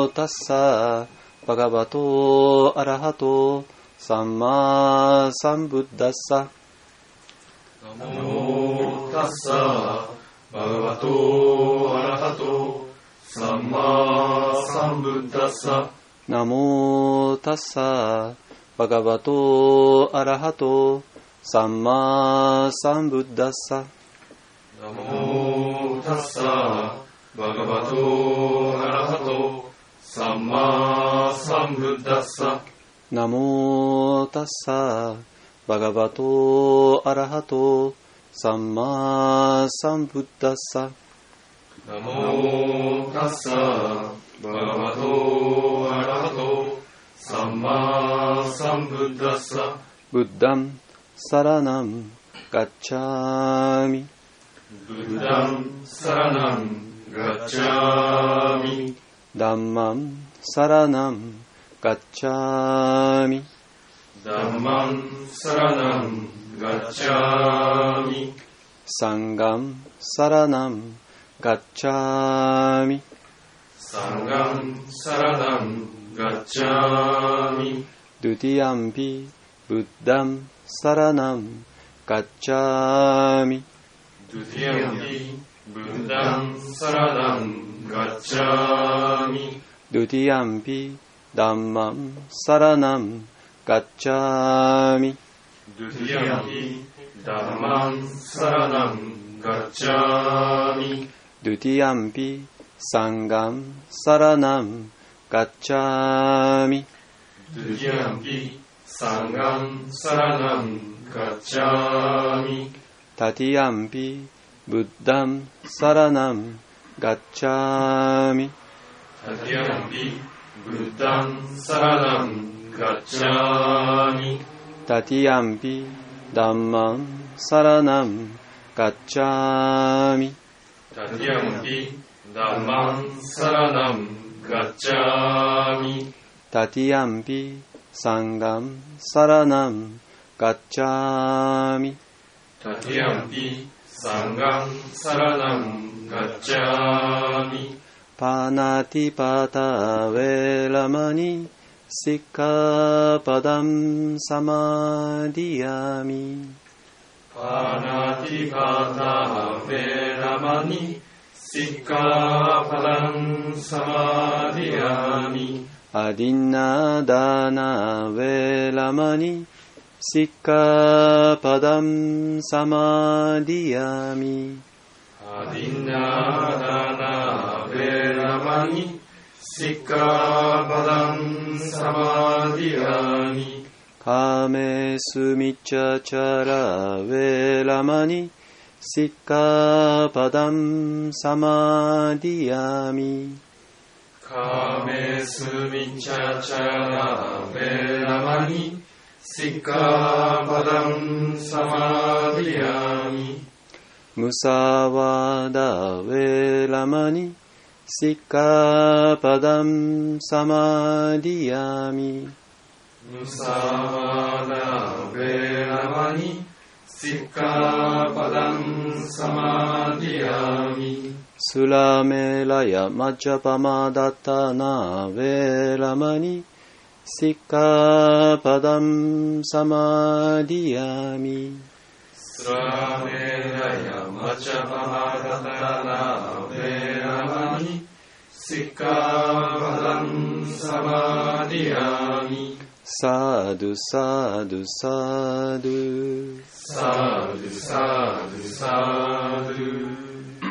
モタッサバガバトアラハトサンマサンブッダッサナモタッサバガバトアラハトサンマサンブッダッサナモタッサバガバトアラハトサンマサンブッダッサナモタッサバガバトアラハトサンマサンブッダッサナモタッサバガバトアラハトサンマサンブッダッサナモタッサバガバトアラハトサンマサンブッダッサブッダンサラナンガッチャーミブッダンサラナンガッチャーミダンマンサラナンガッチャーミダンマンサラナンガッチャーミサンガンサラナンガッチャーミサンガンサラナンガッチャーミドゥティアンピブッダンサラナンガッチャーミドゥティアンピブッダンサラナンガッチャーミドゥティアンピダンマンサラナンガッチャーミドゥティアンピダンマンサラナンガッチャーミドゥティアンピサンガンサラナンガッチャーミドゥティアンピサンガンサラナンガッチャーミタティアンピブッダンサラナンガッチャーミタティアンピブッダンサラナンガッチャーミタティアンピダンマンサラナンガッチャーミタティアンピダンマンサラナンガッチャーミタティアンピサンガンサラナンガッチャーミタティアンピサンガンサラナンガッチャーミパナティパタウェラマニシッカパダンサマディヤミパナティパタウェラマニシッカパダンサマディヤミアディナダナウェラマニシッカパダンサマディヤミアディナダナベラマニシッカパダンサマディヤミカメスミチャチャラウェラマニシッカパダンサマディヤミカメスミチャチャラベラマニシッカパダンサマディヤミムサワダウェラマニシッカパダンサマディヤミムサワダベラマニシッカパダンサマディヤミスラメラヤマジャパマダタナウェラマニシッカパダンサマディヤミスラメラヤマチャパマダタナベラマニシッカパダンサマディヤミサドゥサドゥサドゥサドゥサドゥサドゥ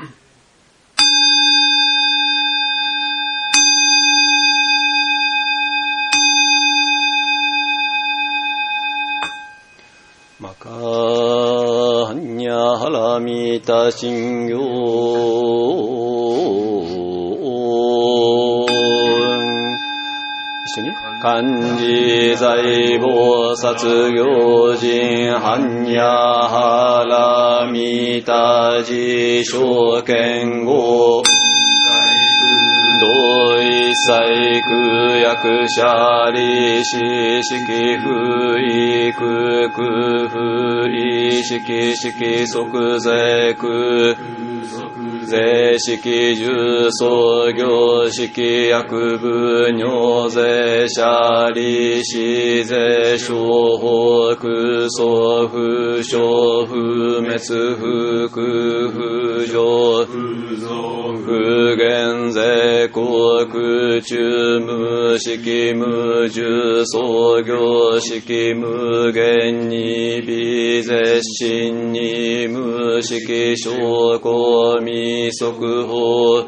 マカハンニャハラミタシンギョ一緒に漢字財宝殺行人般若波羅蜜多事証券語同意切空薬者利子式不意空空不意式式即税空税式重創業式薬部尿税者利子税商法空相不傷不滅不空不上不減税航空中無式無重創業式無限に微絶心に無式証拠未速報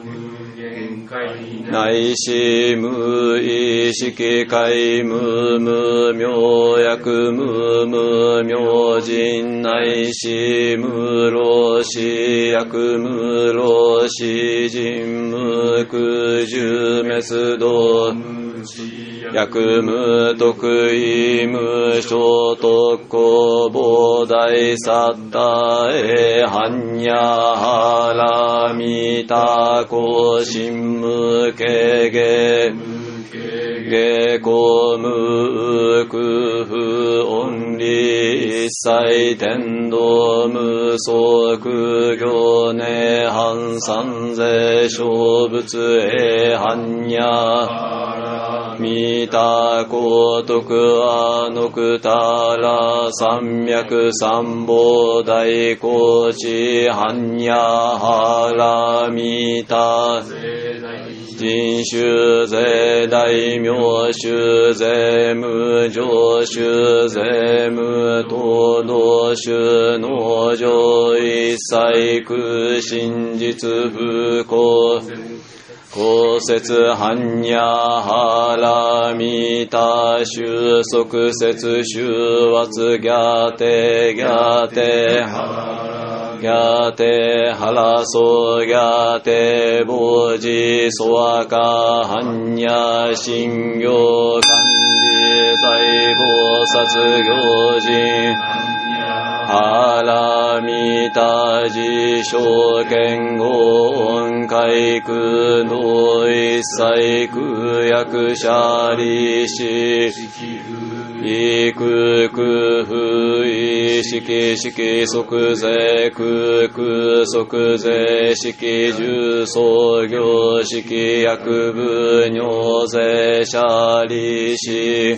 内視無意識界無無明薬無無明人内視無老死薬無老死人無空十滅道薬無得意無所得公膨大サッタエハンヤハラミタコシンムケゲゲコムクフオンリ一切天道無相空行涅槃三世小仏エハンヤミタコトクアノクタラ三脈三宝大高知般若ハラミタ人種税大名種税無常種税無東道種農場一切空真実不公公説般若ハラミタ収束説収圧ギャテギャテギャテハラソギャテボジソワカ般若心行漢字財宝殺行人ハラミタ自称剣言海空の一切空薬者利子異空空不異式式即税空空即税式重創業式薬部尿税者利子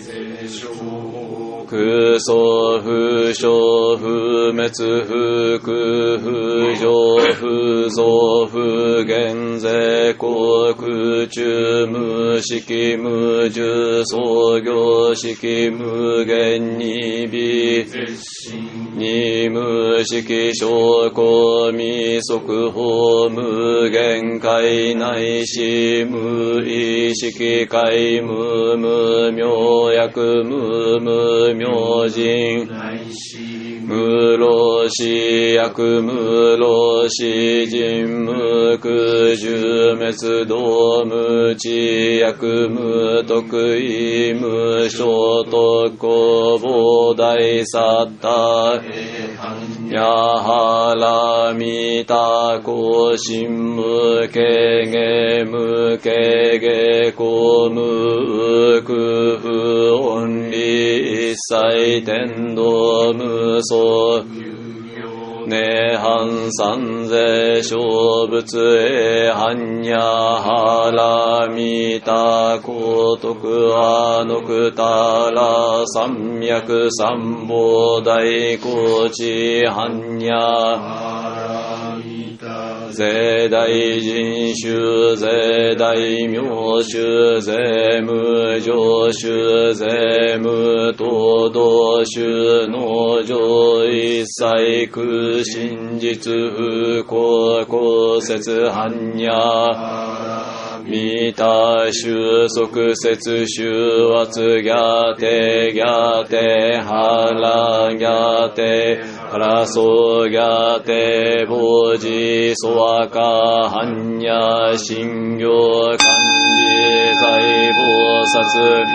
空相不傷不滅不空不上不増不減税航空中無式無重創業式無限に微に無式証拠未速報無限界内視無意識界無無明薬無無明人無老死薬無老死人無空十滅道無知薬無得意無所得公膨大サッタヤハラミタコシンムケゲムケゲコムクフオンリ一切天道無相涅槃三世小仏エハンヤハラミタコトクアノクタラ三脈三宝大高知般若税大人種税大名種税無常種税無東道種農場一切空真実不公公説般若ミタ収束説収圧ギャテギャテハラギャテハラソギャテボジソワカ般若心行漢字財宝殺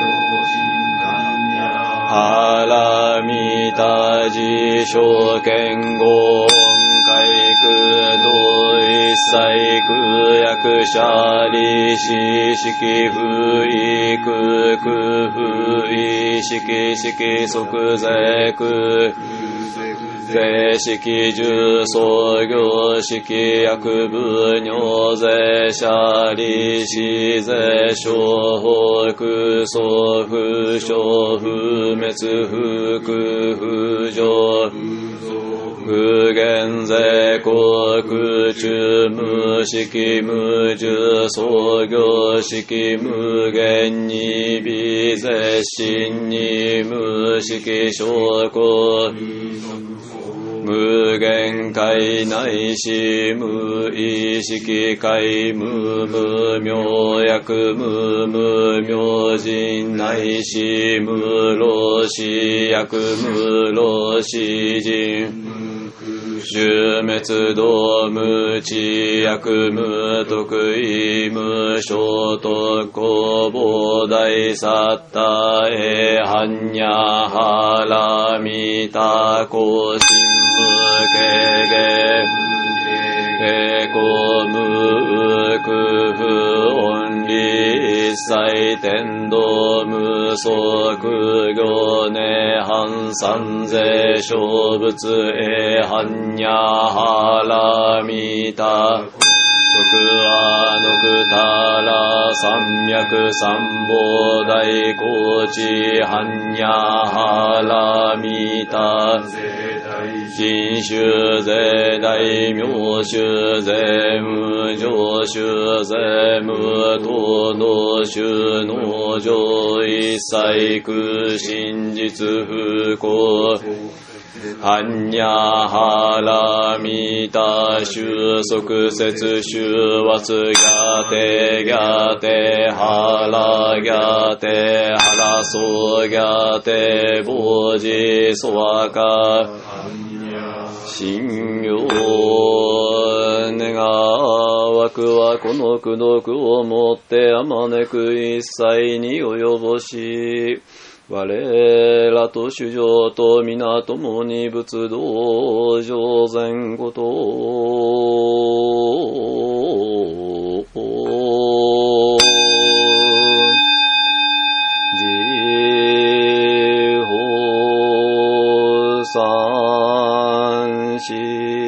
ハラミタ自称剣言海空道一切空薬者利子式不意空空不意式式即税空税式重創業式薬部尿税者利子税商法空相不傷不滅不空不上無限税国空中無式無重創業式無限に微税心に無式証拠無限界内し無意識界無無明薬無無明人内し無老死薬無老死人十滅道無知薬無得意無所得公膨大サッタエハンニャハラミタコシン無形ゲ平行無空不音理一切天道無相空行涅槃三世小仏エハンニャハラミタ徳はのくたら三脈三宝大高知般若ハラミタ真宗税大名宗税無上宗税無東道宗農場一切空真実不公般若ハラミタ収束節収圧ギャテハラギャテハラソギャテボジソワカ信行願わくはこの功徳をもってあまねく一切に及ぼし我らと主上と皆共に仏道上善ごと自法三子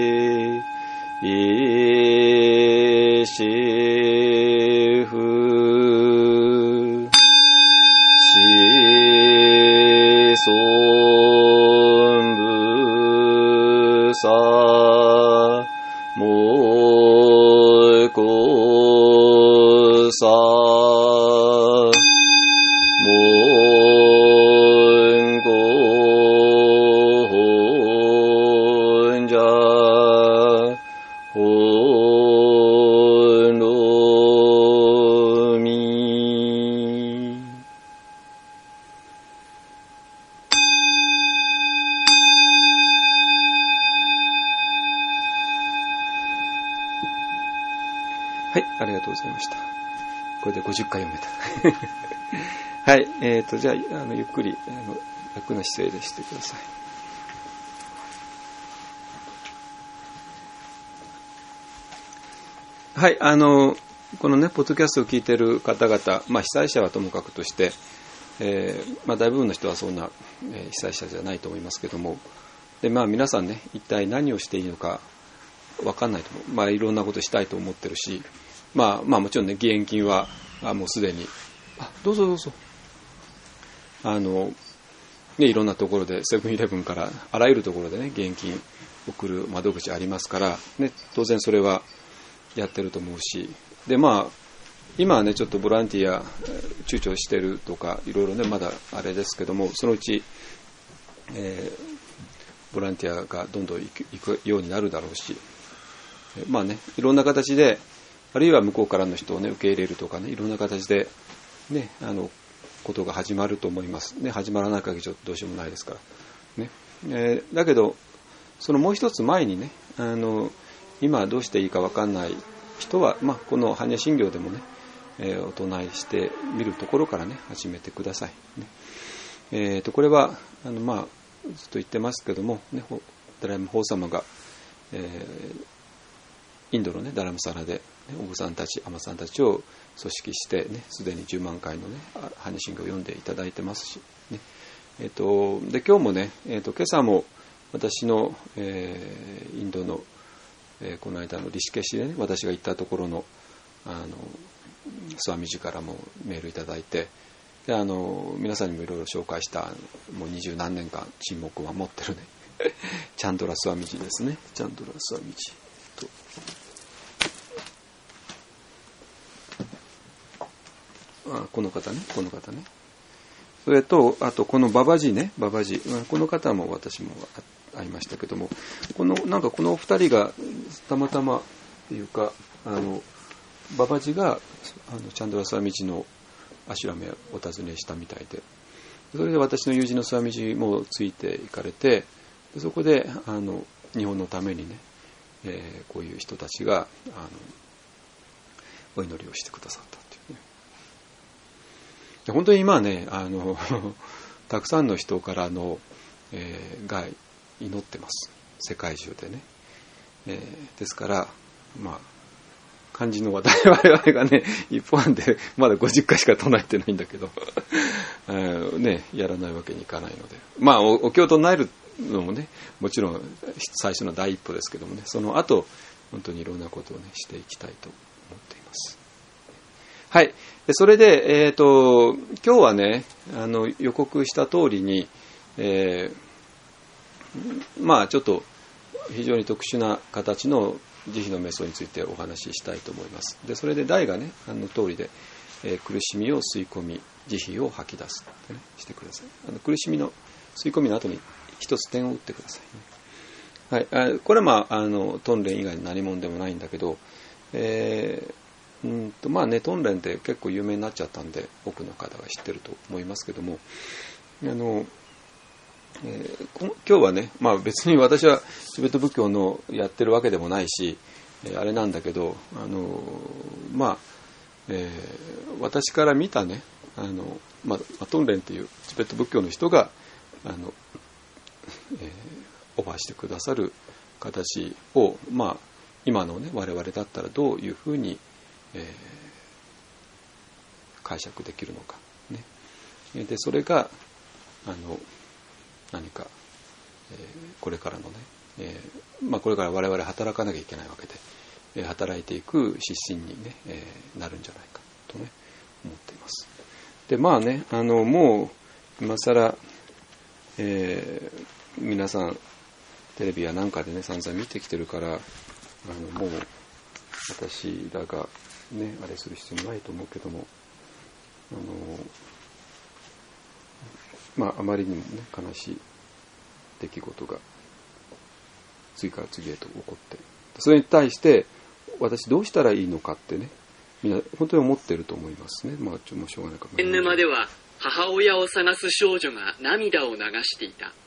一子不尊部さもこさもんこほんじゃほんろみはい、ありがとうございました。これで50回読めた。はい、じゃあ、ゆっくり、楽な姿勢でしてください。はい、このね、ポッドキャストを聞いている方々、被災者はともかくとして、大部分の人はそんな、被災者じゃないと思いますけども、で、皆さんね、一体何をしていいのか分かんないと思う。いろんなことしたいと思ってるし、もちろんね、義援金はもうすでに、どうぞどうぞ。いろんなところで、セブンイレブンからあらゆるところでね、義援金送る窓口ありますから、ね、当然それはやってると思うし、で、今はね、ちょっとボランティア躊躇してるとか、いろいろね、まだあれですけども、そのうち、ボランティアがどんどん行くようになるだろうし、いろんな形で、あるいは向こうからの人をね、受け入れるとかね、いろんな形で、ね、ことが始まると思います。ね、始まらない限りちょっとどうしようもないですから。ね。だけど、そのもう一つ前にね、今どうしていいか分かんない人は、この般若心経でもね、お唱えしてみるところからね、始めてください。ね。これは、ずっと言ってますけども、ね、大法様が、 インドのねダラムサラで、ね、お坊さんたち、尼さんたちを組織してね、すでに10万回のねハニシングを読んでいただいてますし、ね、で今日もね、今朝も私の、インドの、この間のリシケシでね、私が行ったところのスワミジからもメールいただいて、で皆さんにもいろいろ紹介したもう20何年間沈黙を守ってるねチャンドラスワミジですね。チャンドラスワミジとこの方ね、それとあとこのババジね、ババジ、この方も私も会いましたけども、なんかこの2人がたまたまっていうかババジがチャンドラスワミジのアシュラメをお尋ねしたみたいで、それで私の友人のスワミジもついて行かれて、そこで日本のためにね、こういう人たちがお祈りをしてくださったっていうね。本当に今ねたくさんの人からの、が祈ってます、世界中でね。ですから肝心の話題我々がね一本でまだ50回しか唱えてないんだけどね、やらないわけにいかないので、お経を唱えるのもねもちろん最初の第一歩ですけどもね、その後本当にいろんなことをねしていきたいと思っています。はい。それで今日はね予告した通りに、ちょっと非常に特殊な形の慈悲の瞑想についてお話ししたいと思います。でそれで題がね通りで、苦しみを吸い込み慈悲を吐き出すって、ね、してください。苦しみの吸い込みの後に一つ点を打ってください、ね。はい。これはトンレン以外に何者でもないんだけど、トンレンって結構有名になっちゃったんで多くの方が知ってると思いますけども、今日はね、別に私はチベット仏教のやってるわけでもないし、あれなんだけど、私から見たね、トンレンっていうチベット仏教の人がオファーしてくださる形を、今のね我々だったらどういうふうに、解釈できるのか、ね、でそれが何か、これからのね、これから我々働かなきゃいけないわけで、働いていく指針に、ねなるんじゃないかとね思っています。でもう今更、皆さんテレビやなんかでね散々見てきてるから、もう私らがねあれする必要もないと思うけども、あまりにもね悲しい出来事が次から次へと起こって、それに対して私どうしたらいいのかってねみんな本当に思ってると思いますね。もうしょうがないかも。 沼では母親を探す少女が涙を流していた。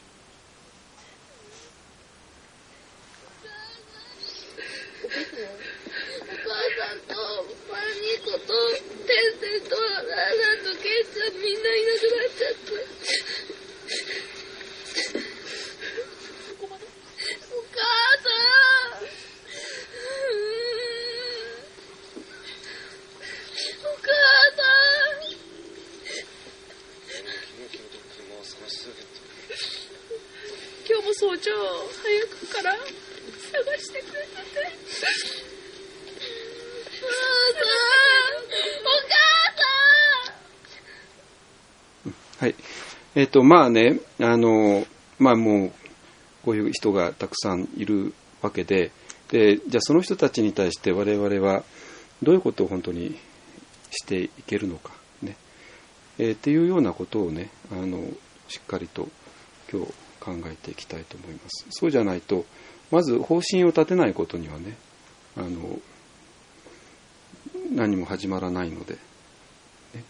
お母さんとマミコとテンテンとララとケイちゃんみんないなくなっちゃって、お母さん、お母さん、今日も早朝早くから探してくれてて、お母はい。もうこういう人がたくさんいるわけで、じゃあその人たちに対して我々はどういうことを本当にしていけるのかね、っていうようなことをねしっかりと今日考えていきたいと思います。そうじゃないとまず方針を立てないことにはね何も始まらないので、ね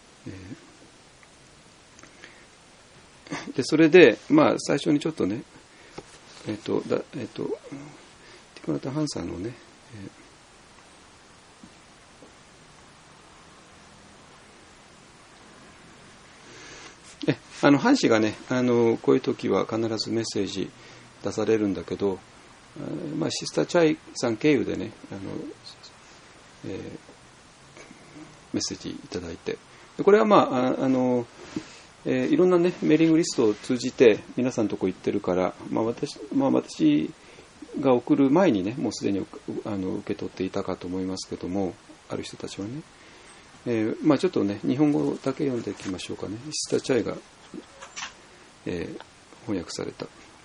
でそれで最初にちょっとねティクナタ・ハンさんのね、ハン氏がねこういう時は必ずメッセージ出されるんだけど、 シスターチャイさん経由でねメッセージいただいて、これはいろんなねメーリングリストを通じて皆さんのとこ行ってるから、私が送る前にねもうすでに受け取っていたかと思いますけども、ある人たちはね、ちょっとね日本語だけ読んでいきましょうかね。シスターチャイが、翻訳された、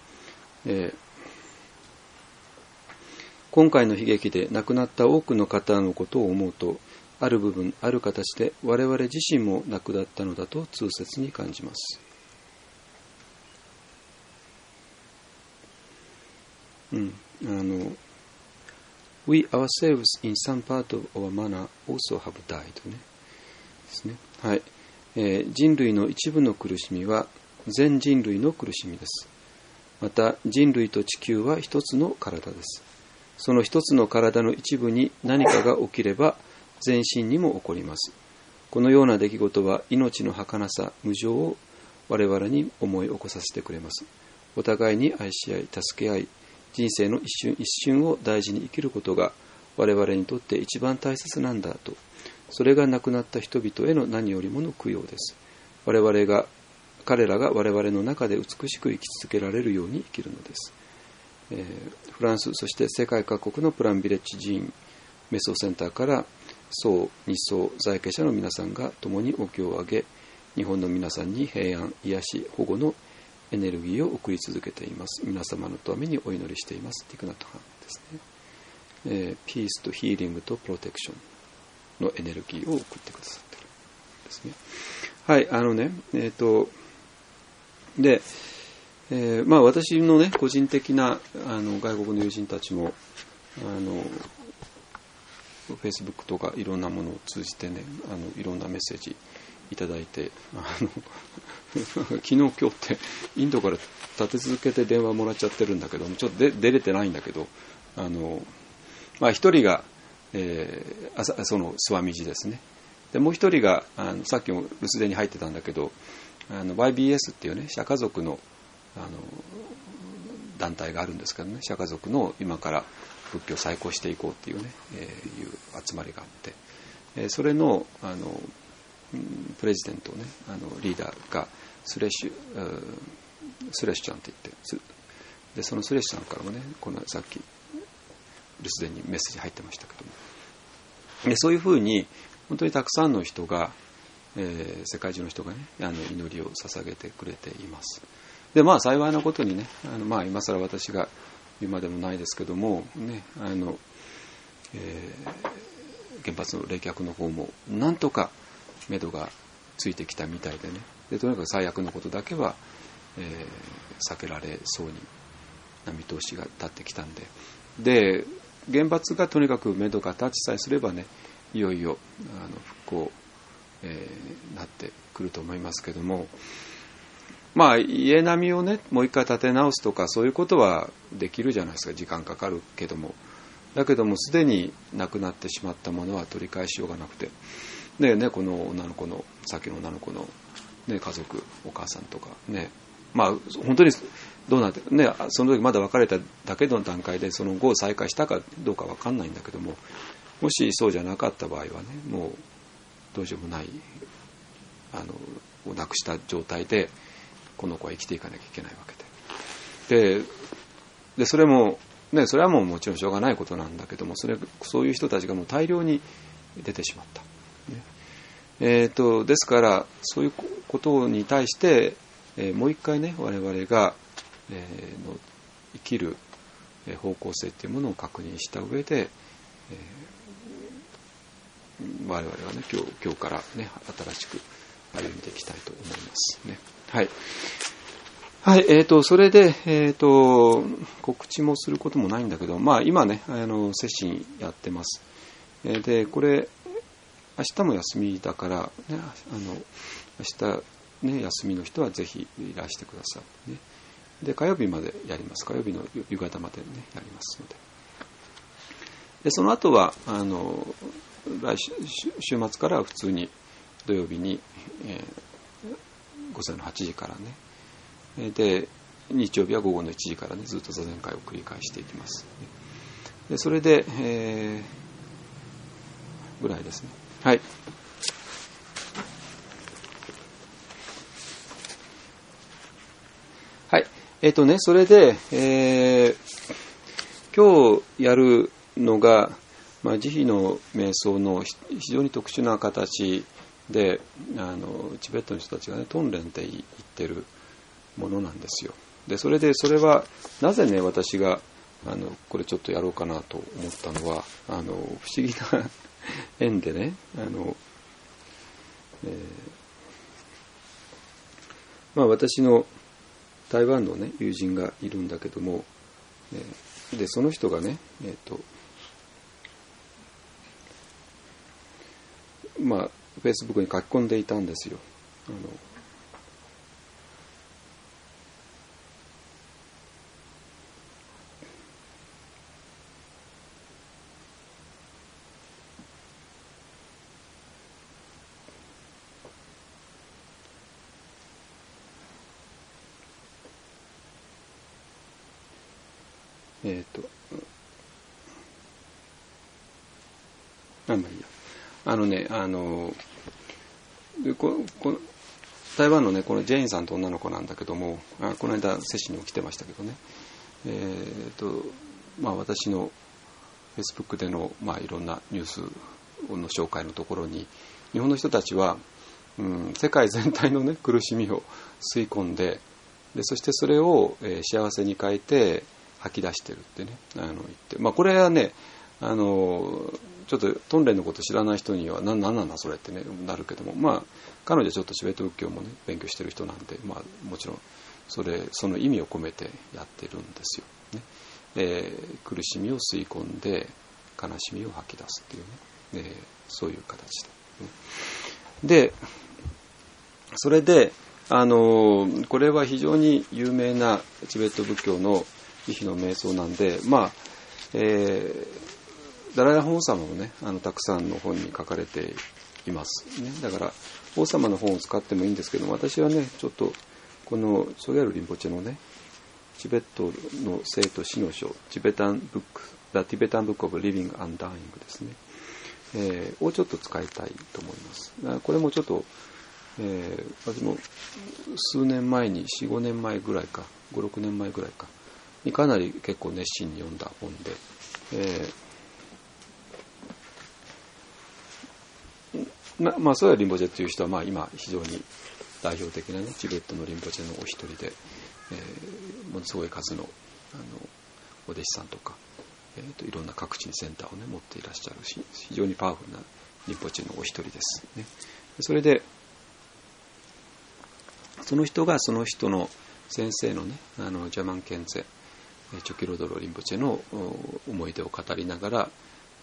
今回の悲劇で亡くなった多くの方のことを思うと、ある部分ある形で我々自身も亡くなったのだと痛切に感じます。We ourselves in some part of our manner also have died ねですね。はい、人類の一部の苦しみは全人類の苦しみです。また人類と地球は一つの体です。その一つの体の一部に何かが起きれば全身にも起こります。このような出来事は命の儚さ、無常を我々に思い起こさせてくれます。お互いに愛し合い、助け合い、人生の一瞬一瞬を大事に生きることが我々にとって一番大切なんだと。それが亡くなった人々への何よりもの供養です。彼らが我々の中で美しく生き続けられるように生きるのです。フランス、そして世界各国のプランビレッジ寺院メソセンターから僧、日僧、在家者の皆さんが共にお経をあげ、日本の皆さんに平安、癒し、保護のエネルギーを送り続けています。皆様のためにお祈りしています。ティクナトハンですね。ピースとヒーリングとプロテクションのエネルギーを送ってくださっているですね。はい、で、私のね個人的な外国の友人たちもFacebook とかいろんなものを通じてねいろんなメッセージいただいて、昨日今日ってインドから立て続けて電話もらっちゃってるんだけど、ちょっと出れてないんだけど、一人が、そのスワミジですね。でもう一人がさっきも留守電に入ってたんだけどYBS っていうね社家族の団体があるんですけどね、社家族の今から仏教を再興していこうっていうね、いう集まりがあって、それのプレジデントねリーダーがスレッシュちゃんって言って、でそのスレッシュさんからもねこのさっき留守電にメッセージ入ってましたけども、でそういうふうに本当にたくさんの人が、世界中の人がね祈りを捧げてくれています。で幸いなことにね今更私が言うまでもないですけどもね原発の冷却の方もなんとか目処がついてきたみたいでね、でとにかく最悪のことだけは、避けられそうな見通しが立ってきたんで、原発がとにかく目処が立ちさえすればねいよいよ復興、なってくると思いますけども、家並みをねもう一回建て直すとかそういうことはできるじゃないですか。時間かかるけども、だけどもすでになくなってしまったものは取り返しようがなくて、でこの女の子のさっきの女の子の、家族お母さんとかね本当にどうなってねその時まだ別れただけの段階でその後再会したかどうか分かんないんだけども、もしそうじゃなかった場合はねもうどうしようもないをなくした状態でこの子は生きていかなきゃいけないわけでそれもねそれはもちろんしょうがないことなんだけども、そういう人たちがもう大量に出てしまった、ですからそういうことに対して、もう一回ね我々が、生きる方向性というものを確認した上で、我々はね今日からね新しく歩んでいきたいと思いますね。はいはい、それで、告知もすることもないんだけど、今ね接心やってます。でこれ明日も休みだから、ね、明日、ね、休みの人はぜひいらしてください、ね。で火曜日までやります。火曜日の夕方まで、ね、やりますので。でその後は週末からは普通に土曜日に、午前の8時からね。で日曜日は午後の1時からねずっと座禅会を繰り返していきます。でそれで、ぐらいですね。はい。はい。それで、今日やるのが、慈悲の瞑想の非常に特殊な形で、チベットの人たちがね、トンレンって言ってるものなんですよ。で、それは、なぜね、私が、これちょっとやろうかなと思ったのは、不思議な縁でね、私の台湾のね友人がいるんだけども、でその人がねFacebook に書き込んでいたんですよ。台湾のねこのジェインさんと女の子なんだけども、この間セッションに来てましたけどね、私の Facebook での、いろんなニュースの紹介のところに、日本の人たちは、世界全体のね苦しみを吸い込んで、そしてそれを、幸せに変えて吐き出してるってね言って、これはねちょっとトンレンのこと知らない人には何なんだそれってねなるけども、彼女はちょっとチベット仏教もね勉強してる人なんで、もちろんその意味を込めてやってるんですよね。苦しみを吸い込んで悲しみを吐き出すっていうね、そういう形で、それでこれは非常に有名なチベット仏教の慈悲の瞑想なんで、ダライラ法様もねたくさんの本に書かれていますね。だから法様の本を使ってもいいんですけども、私はねちょっとこのソゲャル・リンポチェのねチベットの生と死の書、The Tibetan Book of Living and Dying ですね、をちょっと使いたいと思います。これもちょっと、私も数年前に4、5年前ぐらいか5、6年前ぐらいかにかなり結構熱心に読んだ本で、ソヤリンポチェという人は今非常に代表的なねチベットのリンポチェのお一人で、ものすごい数のお弟子さんとか、いろんな各地にセンターをね持っていらっしゃるし、非常にパワフルなリンポチェのお一人ですね。それでその人がその人の先生のねジャマンケンゼチョキロドロリンポチェの思い出を語りながら、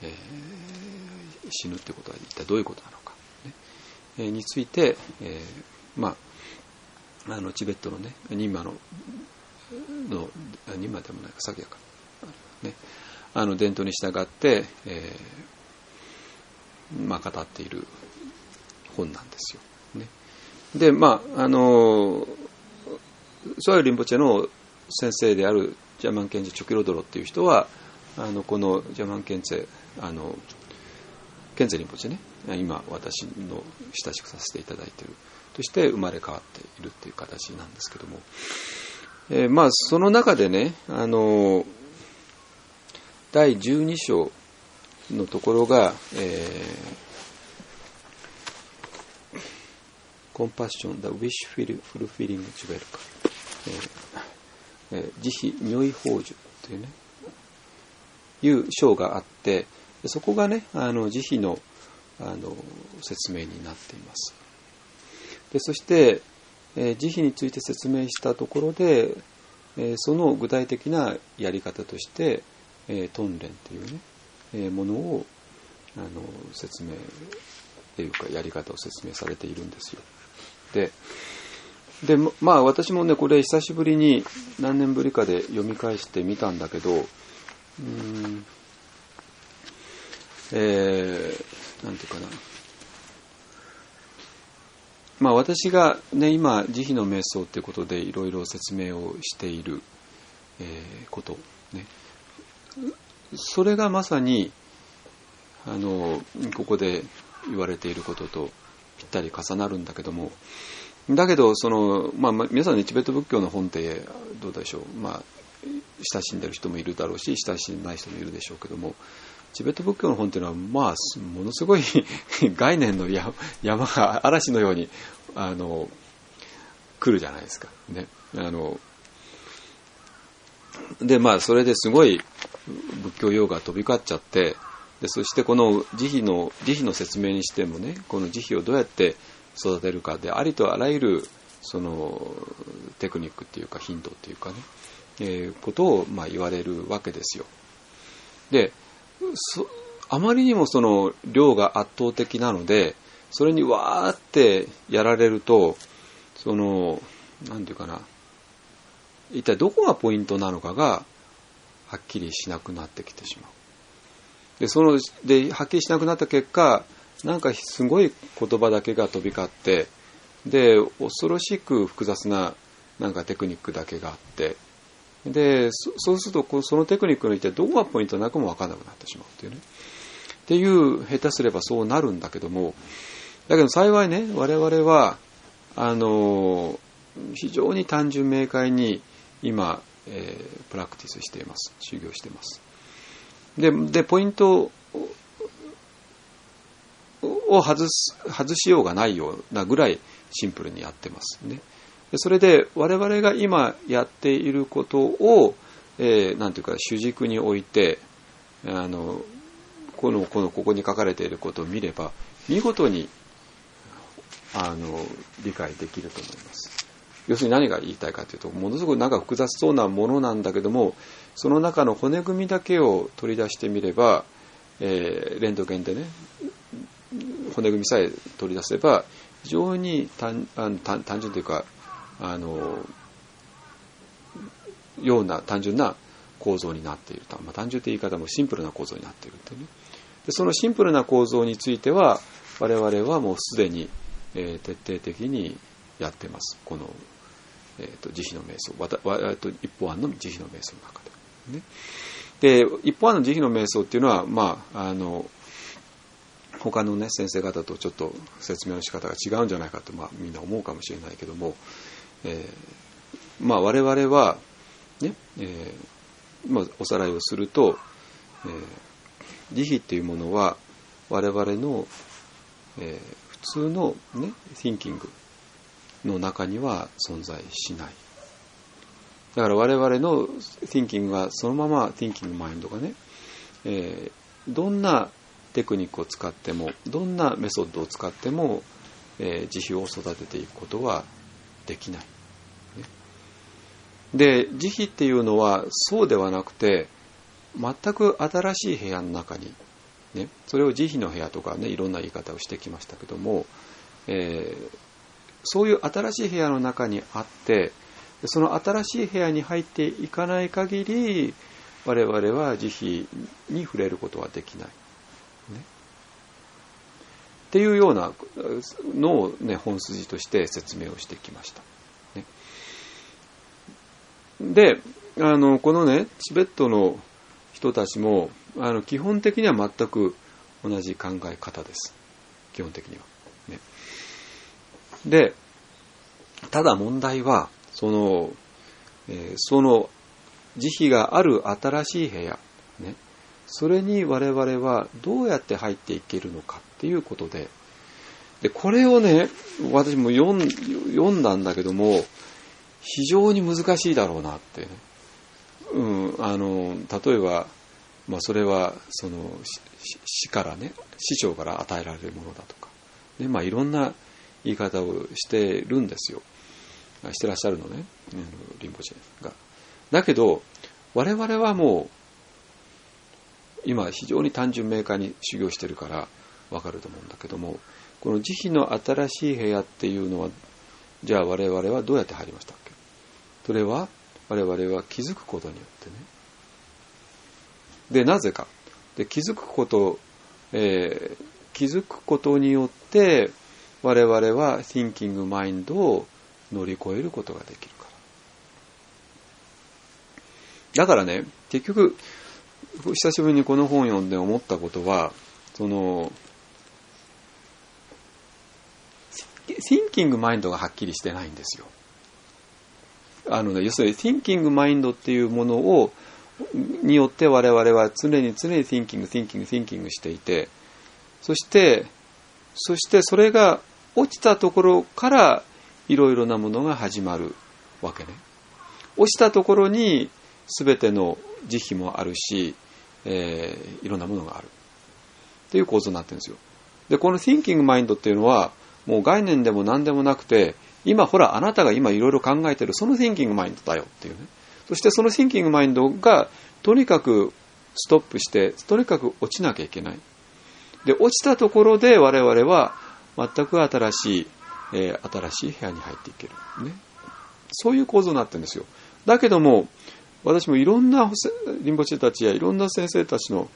死ぬってことは一体どういうことなのか、ねについて、チベットのねニンマでもないかサギヤか、ね、伝統に従って、語っている本なんですよ、ね。でソヤリンポチェの先生であるジャマンケンジェチョキロドロっていう人はこのジャマンケンゼケンゼリンポチェね、今私の親しくさせていただいているとして生まれ変わっているっていう形なんですけども、その中でね第12章のところが、Compassion, the wish fulfilling jewel か、慈悲如意宝珠というねいう章があって、そこがね慈悲の説明になっています。でそして、慈悲について説明したところで、その具体的なやり方として、トンレンというね、ものを説明というかやり方を説明されているんですよ。で私もねこれ久しぶりに何年ぶりかで読み返してみたんだけど、なんていうかな、 私が、ね、今慈悲の瞑想ということでいろいろ説明をしている、こと、ね、それがまさにここで言われていることとぴったり重なるんだけども、だけど皆さんね、チベット仏教の本ってどうでしょう、親しんでる人もいるだろうし親しんでない人もいるでしょうけども、チベット仏教の本っていうのはものすごい概念の山が嵐のように来るじゃないですかね。でそれですごい仏教用語が飛び交っちゃって、でそしてこの慈悲の説明にしてもね、この慈悲をどうやって育てるかでありとあらゆるそのテクニックっていうかヒントっていうかね、ことを言われるわけですよ。であまりにもその量が圧倒的なので、それにわーってやられると、なんていうかな、一体どこがポイントなのかがはっきりしなくなってきてしまう。ではっきりしなくなった結果、なんかすごい言葉だけが飛び交って、で恐ろしく複雑ななんかテクニックだけがあって、でそうするとそのテクニックの一体どこがポイントなのかも分からなくなってしまうっていうね。っていう下手すればそうなるんだけども、だけど幸いね、我々は非常に単純明快に今、プラクティスしています。修行しています。でポイントを外しようがないようなぐらいシンプルにやってますね。でそれで我々が今やっていることを、なんていうか主軸に置いて、ここに書かれていることを見れば見事に理解できると思います。要するに何が言いたいかというと、ものすごくなんか複雑そうなものなんだけども、その中の骨組みだけを取り出してみれば、レントゲンでね骨組みさえ取り出せば非常に単純というかような単純な構造になっていると、単純という言い方もシンプルな構造になっているというね。でそのシンプルな構造については我々はもうすでに、徹底的にやってます。この、慈悲の瞑想、一方案の慈悲の瞑想の中で、ね。で一方案の慈悲の瞑想っていうのは他のね先生方とちょっと説明の仕方が違うんじゃないかと、みんな思うかもしれないけども、我々はね、おさらいをすると、慈悲っていうものは我々の、普通のね thinking の中には存在しない。だから我々の thinking がそのまま thinking マインドがね、どんなテクニックを使ってもどんなメソッドを使っても、慈悲を育てていくことはできない、ね。で慈悲っていうのはそうではなくて、全く新しい部屋の中に、ね、それを慈悲の部屋とかねいろんな言い方をしてきましたけども、そういう新しい部屋の中にあって、その新しい部屋に入っていかない限り我々は慈悲に触れることはできない、ね、っていうようなのを、ね、本筋として説明をしてきました、ね。でこのねチベットの人たちも基本的には全く同じ考え方です。基本的には、ね。でただ問題はその慈悲がある新しい部屋、ね、それに我々はどうやって入っていけるのかっていうことで、これをね私も読んだんだけども非常に難しいだろうなってね、例えば、それはその師からね師匠から与えられるものだとか、ね、いろんな言い方をしてるんですよ。してらっしゃるのね、リンポチェが。だけど我々はもう今非常に単純明快に修行してるから分かると思うんだけども、この慈悲の新しい部屋っていうのはじゃあ我々はどうやって入りましたっけ。それは我々は気づくことによってね。でなぜかで気づくことによって我々は Thinking Mind を乗り越えることができるから。だからね、結局久しぶりにこの本を読んで思ったことは、Thinking Mind がはっきりしてないんですよ。要するに Thinking Mind っていうものによって我々は常に Thinking していて、そしてそれが落ちたところからいろいろなものが始まるわけね。落ちたところに全ての慈悲もあるし、いろんなものがあるっていう構造になってるんですよ。で、この Thinking Mind っていうのはもう概念でも何でもなくて、今ほらあなたが今いろいろ考えてるその Thinking Mind だよっていうね。そしてその Thinking Mind がとにかくストップしてとにかく落ちなきゃいけない。で、落ちたところで我々は全く新しい部屋に入っていける、ね、そういう構造になってるんですよ。だけども私もいろんなリンポチェたちやいろんな先生たちの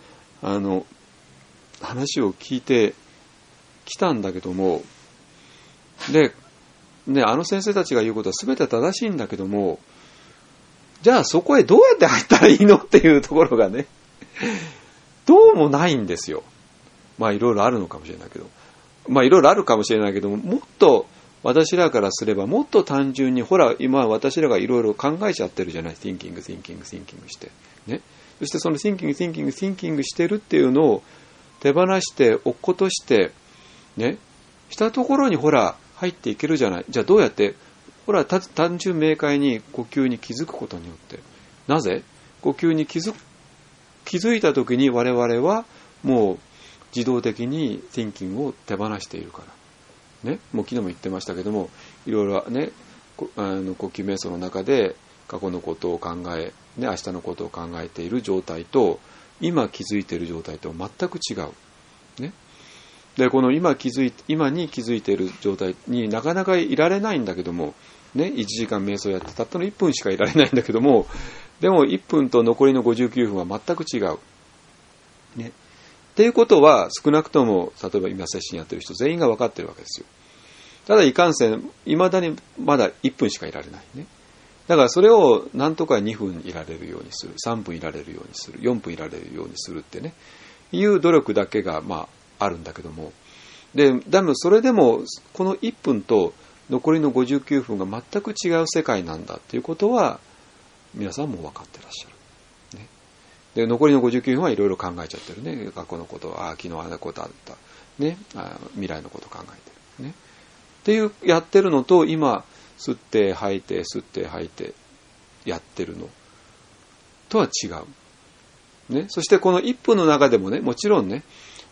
話を聞いてきたんだけども、で、ね、先生たちが言うことは全て正しいんだけども、じゃあそこへどうやって入ったらいいのっていうところがね、どうもないんですよ。まあいろいろあるのかもしれないけど、いろいろあるかもしれないけども、もっと私らからすればもっと単純に、ほら今私らがいろいろ考えちゃってるじゃない。Thinking してね。そしてその Thinking してるっていうのを手放して落っことしてね、したところにほら入っていけるじゃない。じゃあどうやって、ほら単純明快に呼吸に気づくことによって、なぜ呼吸に気づいたときに我々はもう自動的に Thinking を手放しているからね。もう昨日も言ってましたけども、いろいろね、呼吸瞑想の中で過去のことを考え、ね、明日のことを考えている状態と今気づいている状態とは全く違う、ね。で、この今に気づいている状態になかなかいられないんだけども、ね、1時間瞑想やってたったの1分しかいられないんだけども、でも1分と残りの59分は全く違う、ね。っていうことは少なくとも例えば今セッションやってる人全員が分かってるわけですよ。ただいかんせん未だにまだ1分しかいられないね。だからそれをなんとか2分いられるようにする、3分いられるようにする、4分いられるようにするってね、いう努力だけがあるんだけども、でもそれでもこの1分と残りの59分が全く違う世界なんだっていうことは皆さんも分かってらっしゃる。で、残りの59分はいろいろ考えちゃってるね。過去のこと、昨日あんなことあった。ね。未来のこと考えてる。ね。っていう、やってるのと、今、吸って吐いてやってるのとは違う。ね。そしてこの1分の中でもね、もちろんね、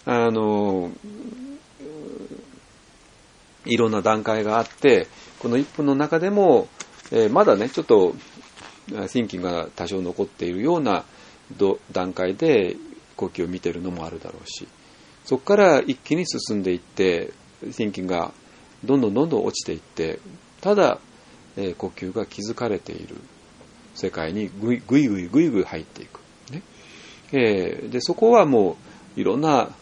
いろんな段階があって、この1分の中でも、まだね、ちょっと、Thinking が多少残っているような段階で呼吸を見ているのもあるだろうし、そこから一気に進んでいって Thinking がどんどん落ちていって、ただ、呼吸が気づかれている世界にぐいぐい入っていく、ね。でそこはもういろんな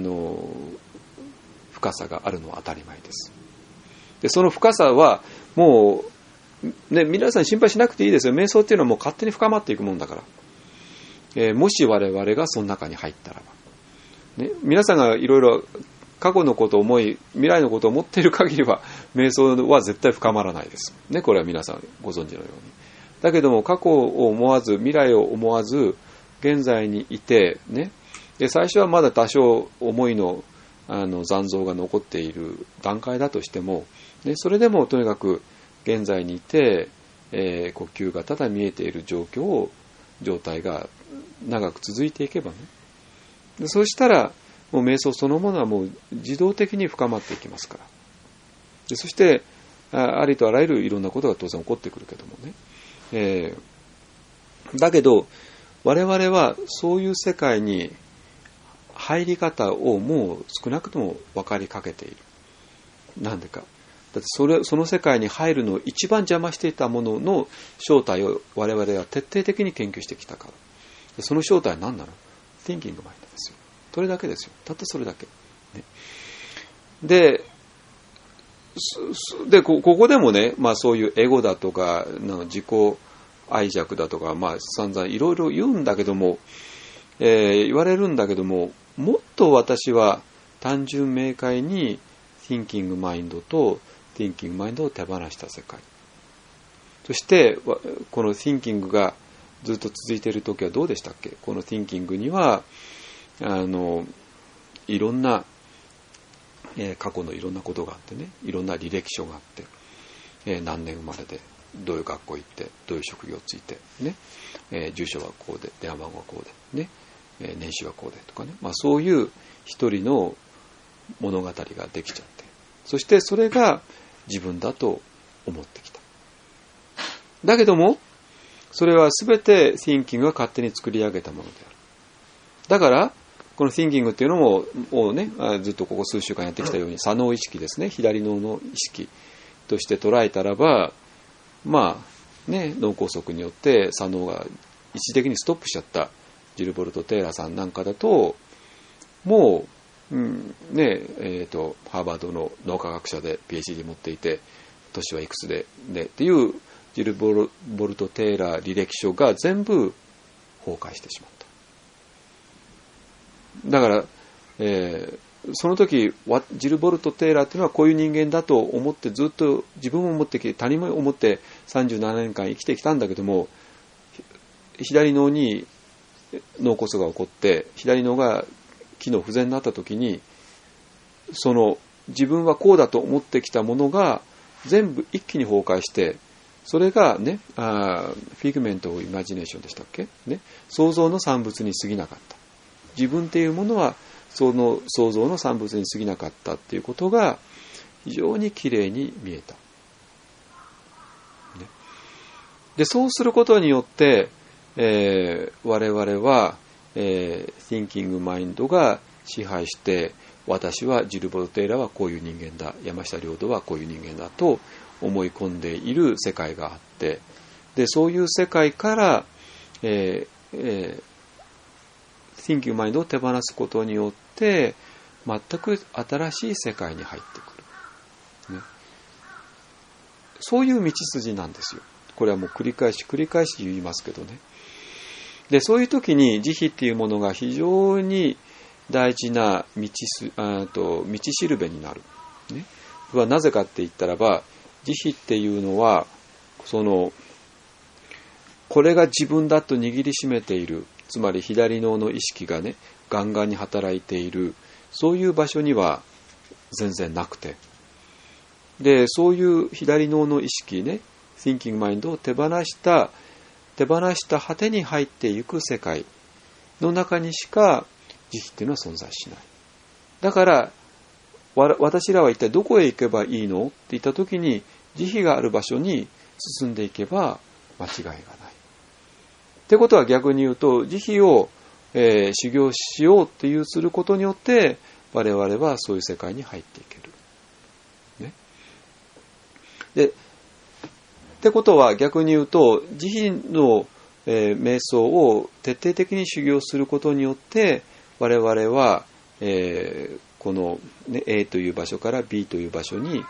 深さがあるのは当たり前です。でその深さはもう、ね、皆さん心配しなくていいですよ。瞑想っていうのはもう勝手に深まっていくもんだから。もし我々がその中に入ったらば、ね、皆さんがいろいろ過去のことを思い未来のことを思っている限りは瞑想は絶対深まらないです、ね、これは皆さんご存知のように。だけども過去を思わず未来を思わず現在にいて、ね、で最初はまだ多少思いの残像が残っている段階だとしても、ね、それでもとにかく現在にいて、呼吸がただ見えている状態が長く続いていけばね、でそうしたらもう瞑想そのものはもう自動的に深まっていきますから。でそしてありとあらゆるいろんなことが当然起こってくるけどもね、だけど我々はそういう世界に入り方をもう少なくとも分かりかけている。なんでか、だってその世界に入るのを一番邪魔していたものの正体を我々は徹底的に研究してきたから。でその正体は何なの？ Thinking Mind ですよ。それだけですよ。たったそれだけ、ね。ででここでもね、そういうエゴだとか自己愛着だとか、散々いろいろ言うんだけども、言われるんだけども、もっと私は単純明快にThinking Mind と Thinking Mind を手放した世界、そしてこの Thinking がずっと続いている時はどうでしたっけ。この Thinking にはいろんな、過去のいろんなことがあってね、いろんな履歴書があって、何年生まれでどういう学校行ってどういう職業ついてね、住所はこうで電話番号はこうでね、年収はこうでとかね、そういう一人の物語ができちゃって、そしてそれが自分だと思ってきた。だけどもそれは全て Thinking が勝手に作り上げたものである。だからこの Thinking っていうのもね、ずっとここ数週間やってきたように左脳意識ですね、左脳の意識として捉えたらば、脳梗塞によって左脳が一時的にストップしちゃったジルボルト・テイラーさんなんかだと、もう、ハーバードの脳科学者で PhD 持っていて、年はいくつでっていうジルボルト・テイラー履歴書が全部崩壊してしまった。だから、その時ジルボルト・テイラーっていうのはこういう人間だと思ってずっと自分も思ってきて他人も思って37年間生きてきたんだけども、左脳に脳梗塞が起こって左脳が機能不全になった時に、その自分はこうだと思ってきたものが全部一気に崩壊して、それがね、フィグメント・オブ・イマジネーションでしたっけ、ね、想像の産物に過ぎなかった。自分っていうものはその想像の産物に過ぎなかったっていうことが非常にきれいに見えた、ね、でそうすることによって、我々は、Thinking Mind が支配して、私はジルボルト・テイラーはこういう人間だ、山下良道はこういう人間だと思い込んでいる世界があって、でそういう世界から、Thinking Mind を手放すことによって全く新しい世界に入ってくる、ね、そういう道筋なんですよ。これはもう繰り返し言いますけどね。でそういう時に慈悲っていうものが非常に大事な道しるべになる、ね、はなぜかって言ったらば、慈悲っていうのはこれが自分だと握りしめている、つまり左脳の意識がねガンガンに働いている、そういう場所には全然なくて、でそういう左脳の意識ね、Thinking Mind を手放した果てに入っていく世界の中にしか慈悲っていうのは存在しない。だから私らは一体どこへ行けばいいのって言った時に、慈悲がある場所に進んでいけば間違いがない。ってことは逆に言うと、慈悲を、修行しようってすることによって我々はそういう世界に入っていける、ね、でってことは逆に言うと、慈悲の、瞑想を徹底的に修行することによって我々は、この、ね、A という場所から B という場所に、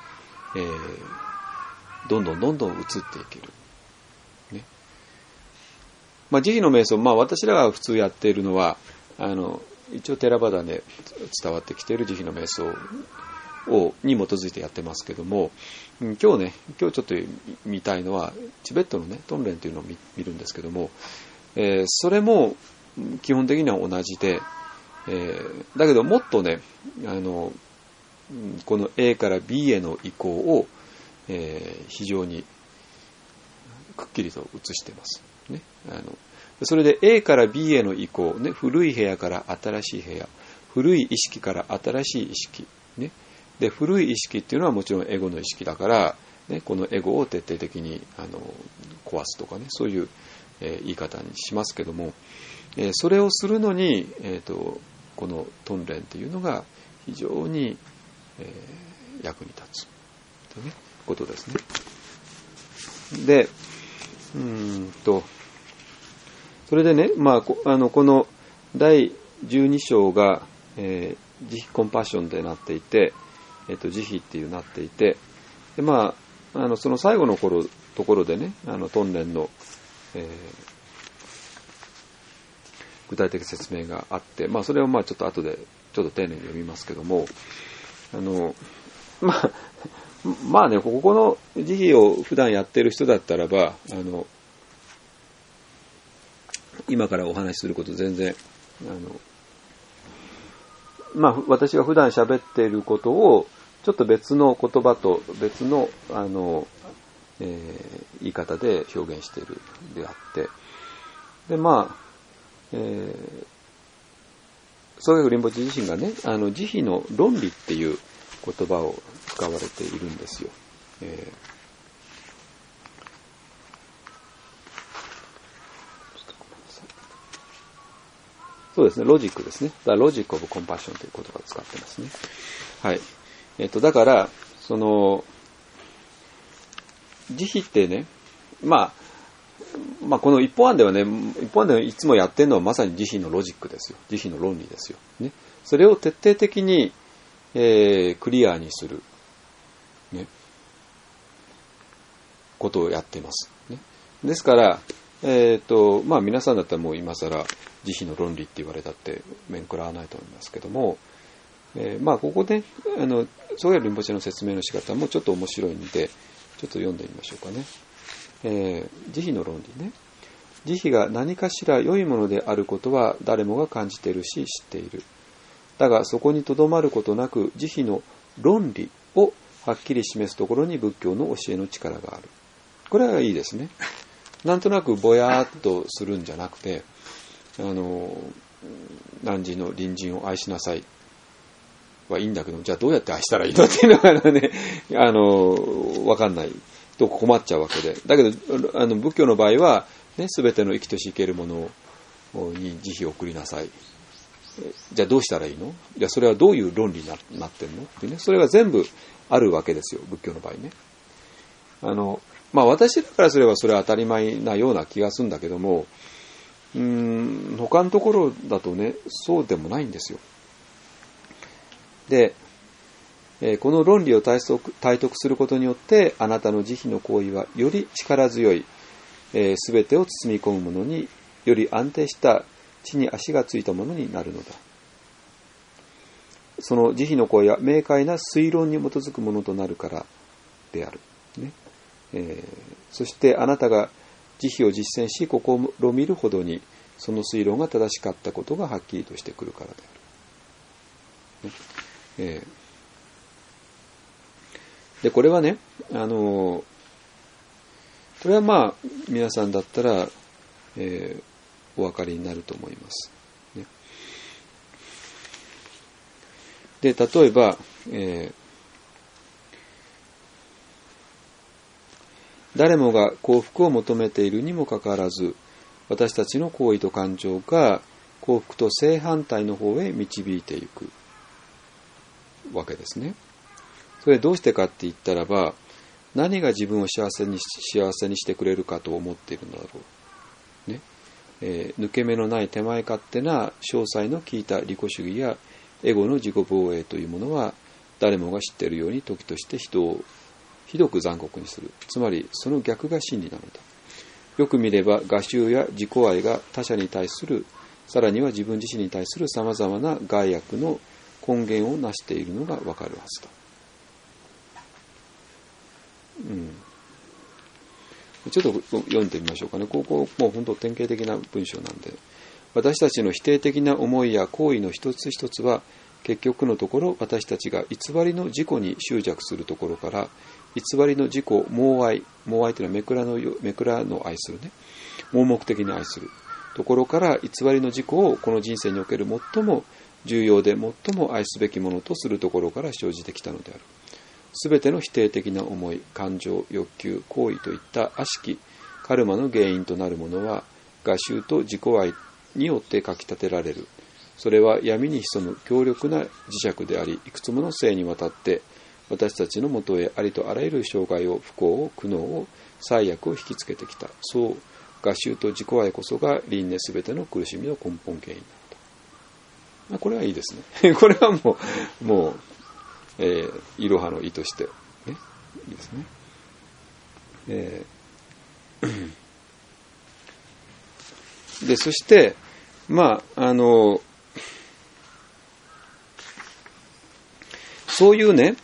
どんどん移っていける、ね。慈悲の瞑想、私らが普通やっているのは一応テラバダで伝わってきている慈悲の瞑想に基づいてやってますけども、今日ちょっと見たいのはチベットのねトンレンというのを見るんですけども、それも基本的には同じで、だけどもっとねこの A から B への移行を、非常にくっきりと映してます、ね、それで A から B への移行、ね、古い部屋から新しい部屋、古い意識から新しい意識、ね、で古い意識っていうのはもちろんエゴの意識だから、ね、このエゴを徹底的に壊すとかね、そういう、言い方にしますけども、それをするのに、このトンレンっていうのが非常に、役に立つという、ね、ことですね。でそれでね、この第12章が、慈悲コンパッションでなっていて、慈悲っていうなっていて、 でその最後のところでね、トンネンの、具体的説明があって、それをちょっと後でちょっと丁寧に読みますけども、ね、ここの慈悲を普段やってる人だったらば、今からお話しすること全然、私が普段喋っていることをちょっと別の言葉と別の言い方で表現しているであって、で宗岳林檎自身がね、慈悲の論理っていう言葉を使われているんですよ。そうですね、ロジックですね。ロジックオブコンパッションという言葉を使ってますね。はい。だから、慈悲ってね、この一方案ではいつもやってるのはまさに慈悲のロジックですよ。慈悲の論理ですよ。ね。それを徹底的に、クリアにする、ね、ことをやっています。ね。ですから、皆さんだったらもう今更慈悲の論理って言われたって面食らわないと思いますけども、ここで宗岳林檎の説明の仕方もちょっと面白いんで、ちょっと読んでみましょうかね。慈悲の論理ね。慈悲が何かしら良いものであることは誰もが感じているし知っている。だがそこにとどまることなく慈悲の論理をはっきり示すところに仏教の教えの力がある。これはいいですね。なんとなくぼやーっとするんじゃなくて、汝の隣人を愛しなさいはいいんだけど、じゃあどうやって愛したらいいのっていうのがね、わかんないと困っちゃうわけで。だけど仏教の場合はね、すべての生きとし生けるものに慈悲を送りなさい。じゃあどうしたらいいの？じゃあそれはどういう論理になってんのってね、それが全部あるわけですよ、仏教の場合ね。私だからすればそれは当たり前なような気がするんだけども、他のところだとね、そうでもないんですよ。で、この論理を体得することによって、あなたの慈悲の行為はより力強い、すべてを包み込むものに、より安定した地に足がついたものになるのだ。その慈悲の行為は明快な推論に基づくものとなるからである。ね。そしてあなたが慈悲を実践し試みるほどにその推論が正しかったことがはっきりとしてくるからである。でこれはね、これは皆さんだったら、お分かりになると思います。ね、で例えば、誰もが幸福を求めているにもかかわらず、私たちの行為と感情が幸福と正反対の方へ導いていくわけですね。それどうしてかって言ったらば、何が自分を幸せにしてくれるかと思っているのだろう。ね。抜け目のない手前勝手な詳細の効いた利己主義やエゴの自己防衛というものは、誰もが知っているように時として人をひどく残酷にする。つまりその逆が真理なのだ。よく見れば我執や自己愛が他者に対する、さらには自分自身に対するさまざまな害悪の根源を成しているのがわかるはずだ。ちょっと読んでみましょうかね。ここもう本当典型的な文章なんで、私たちの否定的な思いや行為の一つ一つは、結局のところ私たちが偽りの自己に執着するところから、偽りの自己妄愛というのはめくらの愛するね、盲目的に愛するところから、偽りの自己をこの人生における最も重要で最も愛すべきものとするところから生じてきたのである。すべての否定的な思い、感情、欲求、行為といった悪しきカルマの原因となるものは、我執と自己愛によってかき立てられる。それは闇に潜む強力な磁石であり、いくつもの生にわたって私たちのもとへありとあらゆる障害を、不幸を、苦悩を、災悪を引きつけてきた。そう、我執と自己愛こそが輪廻すべての苦しみの根本原因だと。これはいいですね。これはもういろはの意として、ね、 いいですね。でそしてそういうね、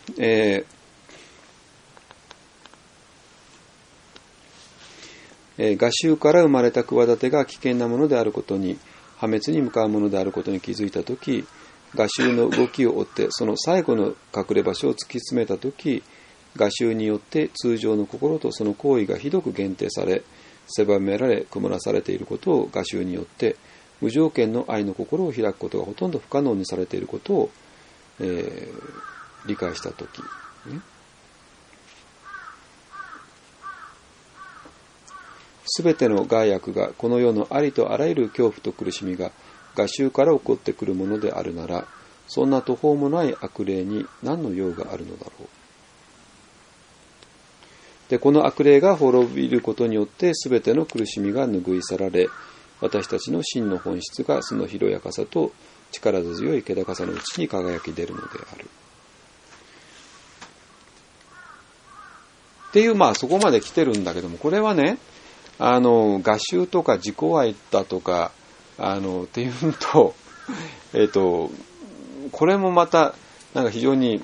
画集から生まれた企てが危険なものであることに、破滅に向かうものであることに気づいたとき、画集の動きを追ってその最後の隠れ場所を突き詰めたとき、画集によって通常の心とその行為がひどく限定され、狭められ曇らされていることを画集によって無条件の愛の心を開くことがほとんど不可能にされていることを、理解したとき、ね、すべての害悪がこの世のありとあらゆる恐怖と苦しみが画集から起こってくるものであるなら、そんな途方もない悪霊に何の用があるのだろう。でこの悪霊が滅びることによってすべての苦しみが拭い去られ、私たちの真の本質がその広やかさと力強い気高さのうちに輝き出るのである。っていう、そこまで来てるんだけども、これはね、画集とか自己愛だとか、っていうと、これもまた、なんか非常に、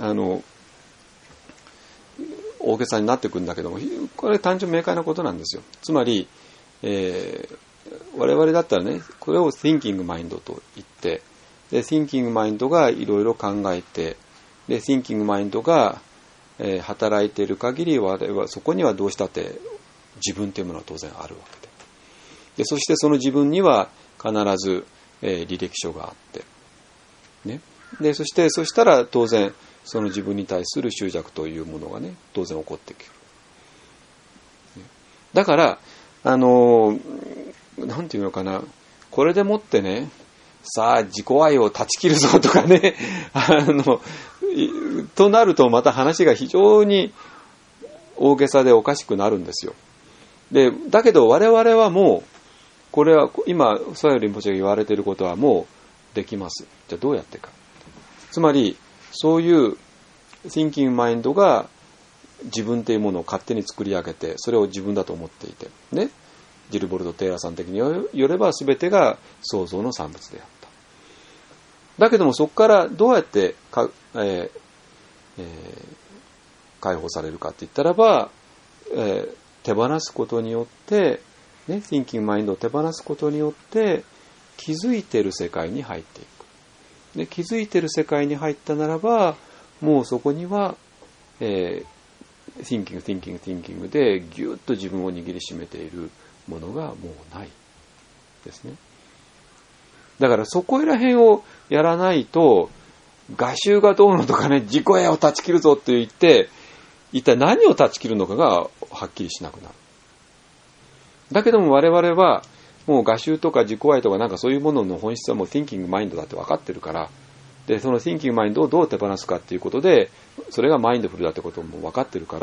大げさになってくるんだけども、これ単純明快なことなんですよ。つまり、我々だったらね、これを thinking mind と言って、で thinking mind がいろいろ考えて、で thinking mind が働いている限りはそこにはどうしたって自分というものは当然あるわけで、そしてその自分には必ず、履歴書があって、ね、でそしたら当然その自分に対する執着というものがね当然起こってくる。だからなんていうのかな、これでもってね、さあ自己愛を断ち切るぞとかねとなるとまた話が非常に大げさでおかしくなるんですよ。でだけど我々はもうこれは今ソヨリンポチェが言われていることはもうできます。じゃあどうやってか。つまりそういう thinking mind が自分というものを勝手に作り上げて、それを自分だと思っていてね、ジルボルト・テイラーさん的によれば全てが創造の産物であった。だけどもそこからどうやって解放されるかって言ったらば、手放すことによってね、thinking mind を手放すことによって気づいている世界に入っていく。で気づいている世界に入ったならば、もうそこには、thinking でぎゅっと自分を握りしめているものがもうないですね。だからそこら辺をやらないと、画集がどうのとかね、自己愛を断ち切るぞって言って、一体何を断ち切るのかがはっきりしなくなる。だけども我々はもう画集とか自己愛とかなんかそういうものの本質はもう thinking mind だって分かってるから、でその thinking mind をどう手放すかっていうことで、それがマインドフルだってことも分かってるから、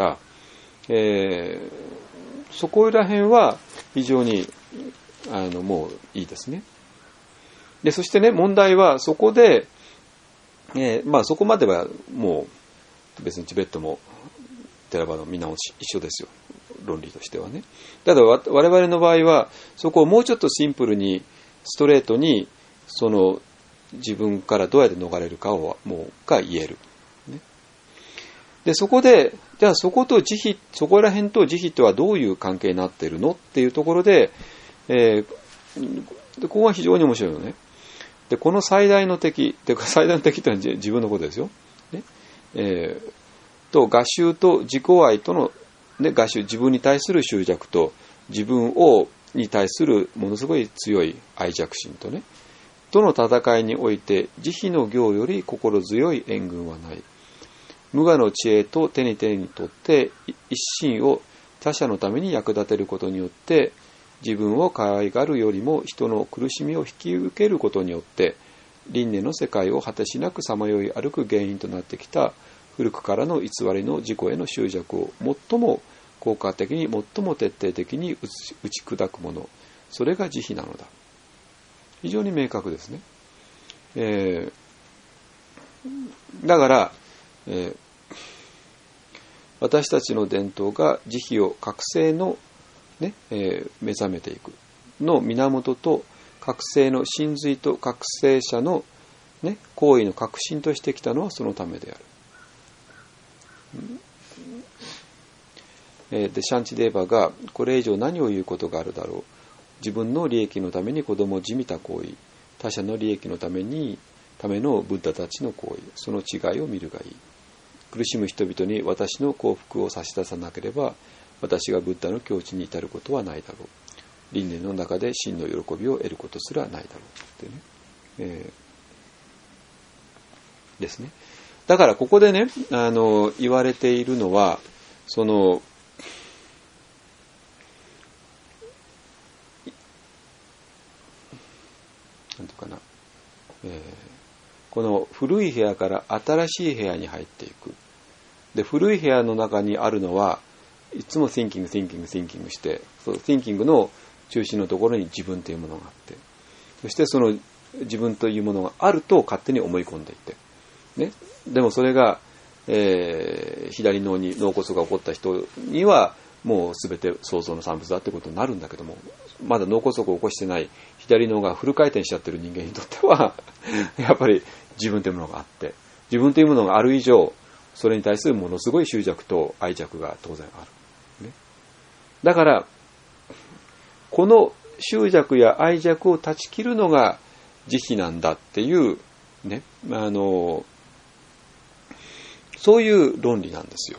そこら辺は非常にもういいですね。でそしてね、問題はそこで、そこまではもう別にチベットもテラバのみんな一緒ですよ、論理としてはね。ただ我々の場合はそこをもうちょっとシンプルにストレートにその自分からどうやって逃れるかをが言える、ね、でそこでじゃあそこと慈悲、そこら辺と慈悲とはどういう関係になっているのっていうところで、ここが非常に面白いのね。でこの最大の敵っていうか、最大の敵ってのは自分のことですよ、ね、と画集と自己愛との、ね、画集、自分に対する執着と自分に対するものすごい強い愛着心とね、との戦いにおいて慈悲の行より心強い援軍はない。無我の知恵と手に取って一心を他者のために役立てることによって、自分を可愛がるよりも人の苦しみを引き受けることによって輪廻の世界を果てしなくさまよい歩く原因となってきた古くからの偽りの自己への執着を最も効果的に最も徹底的に打ち砕くもの、それが慈悲なのだ。非常に明確ですね。だから、 私たちの伝統が慈悲を覚醒の、ね目覚めていくの源と、覚醒の真髄と覚醒者の、ね、行為の核心としてきたのはそのためである。でシャンチデーバがこれ以上何を言うことがあるだろう。自分の利益のために子供を地味た行為、他者の利益のためのブッダたちの行為、その違いを見るがいい。苦しむ人々に私の幸福を差し出さなければ、私がブッダの境地に至ることはないだろう。輪廻の中で真の喜びを得ることすらないだろうってね、ですね。だからここでね、言われているのは、そのなんていうかな、この古い部屋から新しい部屋に入っていく。で、古い部屋の中にあるのはいつも thinking して、その thinking の中心のところに自分というものがあって、そしてその自分というものがあると勝手に思い込んでいって、ね、でもそれが、左脳に脳梗塞が起こった人にはもう全て創造の産物だってことになるんだけども、まだ脳梗塞を起こしてない左脳がフル回転しちゃってる人間にとってはやっぱり自分というものがあって、自分というものがある以上、それに対するものすごい執着と愛着が当然ある、ね、だからこの執着や愛着を断ち切るのが慈悲なんだっていうね、そういう論理なんですよ。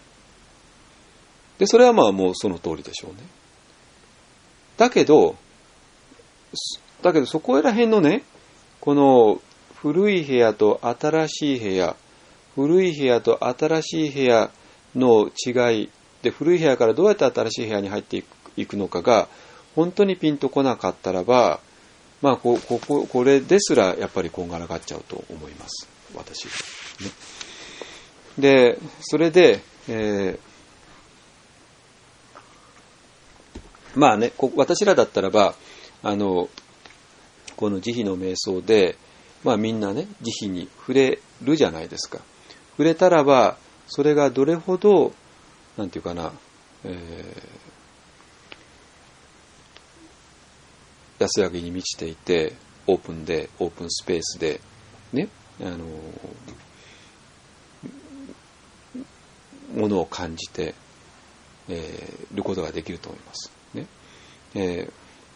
で、それはまあもうその通りでしょうね。だけどそこら辺のね、この古い部屋と新しい部屋、古い部屋と新しい部屋の違いで、古い部屋からどうやって新しい部屋に入っていくのかが本当にピンとこなかったらば、まあこれですらやっぱりこんがらがっちゃうと思います、私、ね。で、それで、まあね、私らだったらば、この慈悲の瞑想で、まあみんなね、慈悲に触れるじゃないですか。触れたらば、それがどれほど、なんていうかな、安らぎに満ちていて、オープンスペースで、ね、ものを感じて、ることができると思います。ね。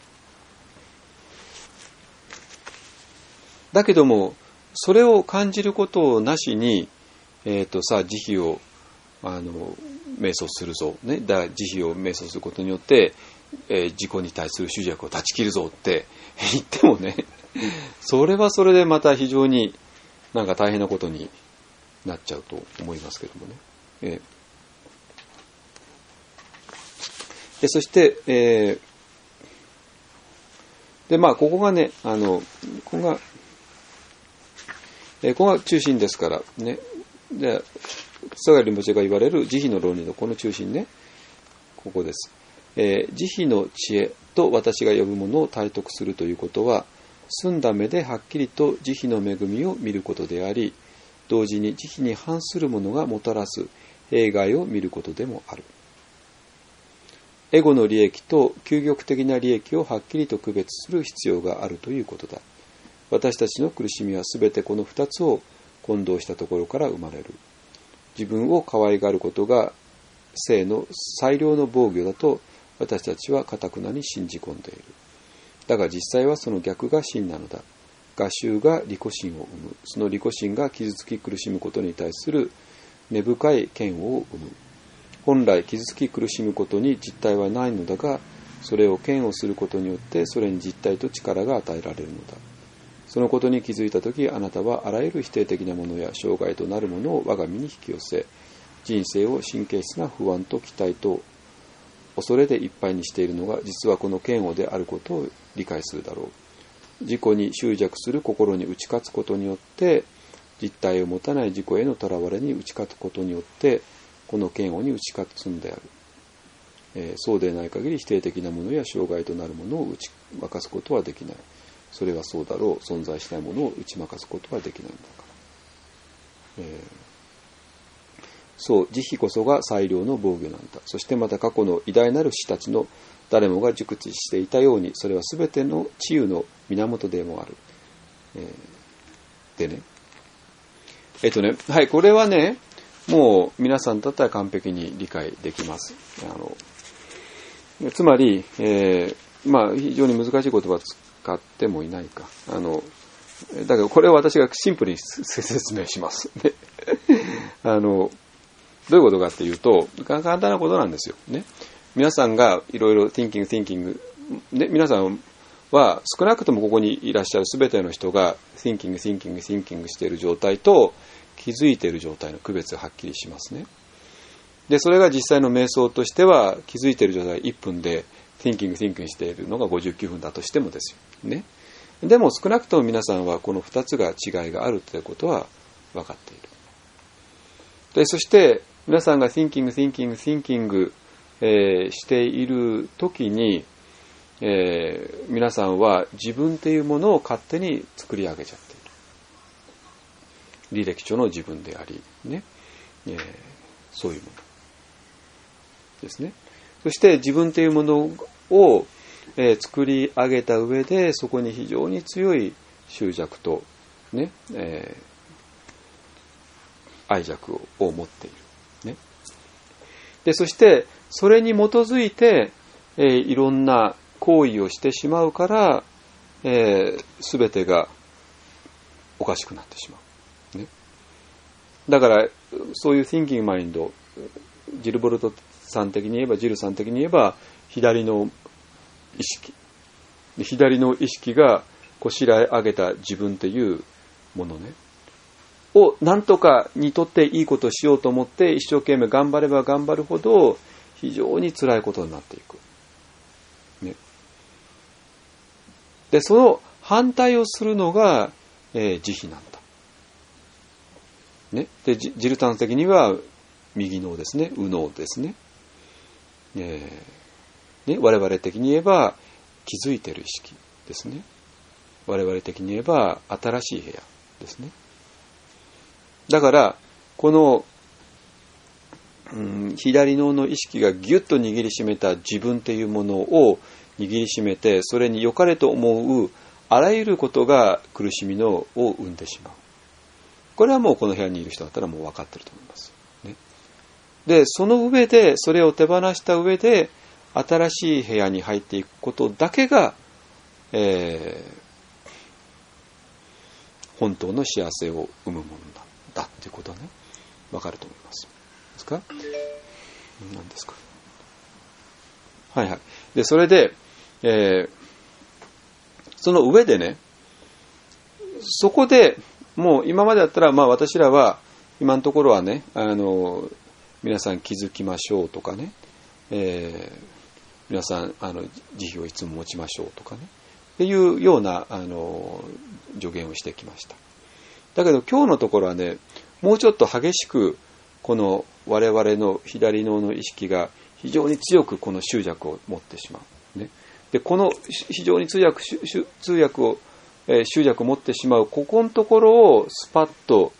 だけども、それを感じることをなしに、さあ、慈悲を、瞑想するぞ。ね。慈悲を瞑想することによって、自己に対する執着を断ち切るぞって言ってもね、それはそれでまた非常になんか大変なことになっちゃうと思いますけどもね。で、そして、で、まあ、ここがね、ここが中心ですから、ね。で、草刈林が言われる慈悲の論理のこの中心ね、ここです。慈悲の知恵と私が呼ぶものを体得するということは、澄んだ目ではっきりと慈悲の恵みを見ることであり、同時に慈悲に反するものがもたらす弊害を見ることでもある。エゴの利益と究極的な利益をはっきりと区別する必要があるということだ。私たちの苦しみはすべてこの二つを混同したところから生まれる。自分を可愛がることが生の最良の防御だと私たちは固くなに信じ込んでいる。だが実際はその逆が真なのだ。我執が利己心を生む。その利己心が傷つき苦しむことに対する根深い嫌悪を生む。本来傷つき苦しむことに実体はないのだが、それを嫌悪することによってそれに実体と力が与えられるのだ。そのことに気づいたとき、あなたはあらゆる否定的なものや障害となるものを我が身に引き寄せ、人生を神経質な不安と期待と恐れでいっぱいにしているのが実はこの嫌悪であることを理解するだろう。自己に執着する心に打ち勝つことによって実体を持たない自己へのとらわれに打ち勝つことによってこの嫌悪に打ち勝つんである。そうでない限り否定的なものや障害となるものを打ち負かすことはできない。それはそうだろう。存在しないものを打ち負かすことはできないんだから。 そう慈悲こそが最良の防御なんだ。そしてまた過去の偉大なる士たちの誰もが熟知していたように、それは全ての治癒の源でもある。でね、はい、これはね、もう皆さんだったら完璧に理解できます。つまり、非常に難しい言葉を使ってもいないか。だけどこれを私がシンプルに説明します。どういうことかっていうと、簡単なことなんですよ。ね、皆さんがいろいろ thinking、ね、皆さんは少なくともここにいらっしゃる全ての人が thinking している状態と気づいている状態の区別がはっきりしますね。で、それが実際の瞑想としては気づいている状態1分で thinking しているのが59分だとしてもですよ。ね。でも少なくとも皆さんはこの2つが違いがあるということは分かっている。で、そして皆さんが thinking、している時に、皆さんは自分というものを勝手に作り上げちゃっている。履歴書の自分であり、ね、そういうものですね。そして自分というものを、作り上げた上で、そこに非常に強い執着と、ね、愛着を持っている。ね、で、そしてそれに基づいて、いろんな行為をしてしまうから、全てがおかしくなってしまう。ね、だからそういう thinking mind、ジルボルトさん的に言えば、ジルさん的に言えば、左の意識、左の意識がこしらえ上げた自分というものねを何とかにとっていいことをしようと思って一生懸命頑張れば頑張るほど非常に辛いことになっていく。ね、で、その反対をするのが、慈悲なんだ。ね、で、ジルタン的には右脳ですね、右脳ですね。我々的に言えば気づいている意識ですね。我々的に言えば新しい部屋ですね。だからこの、左脳の意識がギュッと握りしめた自分というものを握りしめて、それに良かれと思うあらゆることが苦しみを生んでしまう。これはもうこの部屋にいる人だったらもう分かってると思います。ね、で、その上でそれを手放した上で新しい部屋に入っていくことだけが、本当の幸せを生むものだっていうことはね、わかると思います。ですか？何ですか？はいはい。で、それで、その上でね、そこでもう今までだったら、私らは今のところはね、皆さん気づきましょうとかね、皆さん慈悲をいつも持ちましょうとかねっていうような助言をしてきました。だけど今日のところはね、もうちょっと激しくこの我々の左脳の意識が非常に強くこの執着を持ってしまう、ね、でこの非常に執着を持ってしまうここのところをスパッと、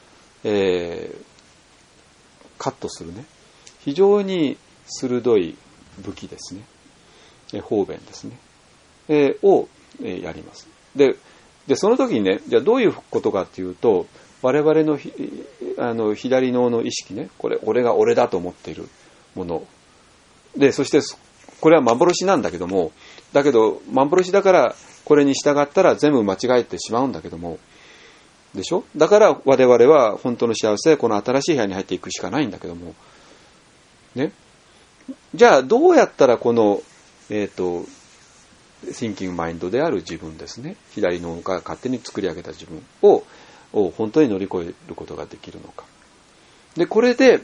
カットするね、非常に鋭い武器ですね、方便ですね、を、やります。でその時にね、じゃあどういうことかっていうと、我々の左脳の意識ね、これ俺が俺だと思っているもので、そしてこれは幻なんだけども、幻だからこれに従ったら全部間違えてしまうんだけども、でしょ？だから我々は本当の幸せはこの新しい部屋に入っていくしかないんだけども、ね。じゃあどうやったらこのthinking mind である自分ですね、左脳が勝手に作り上げた自分を本当に乗り越えることができるのか。でこれで、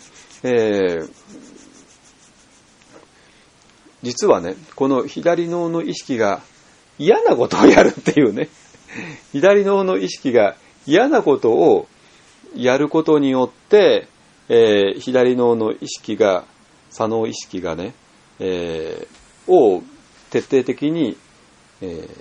実はね、この左脳の意識が嫌なことをやるっていうね、左脳の意識が嫌なことをやることによって、左脳の意識が、左脳意識がね、を徹底的に、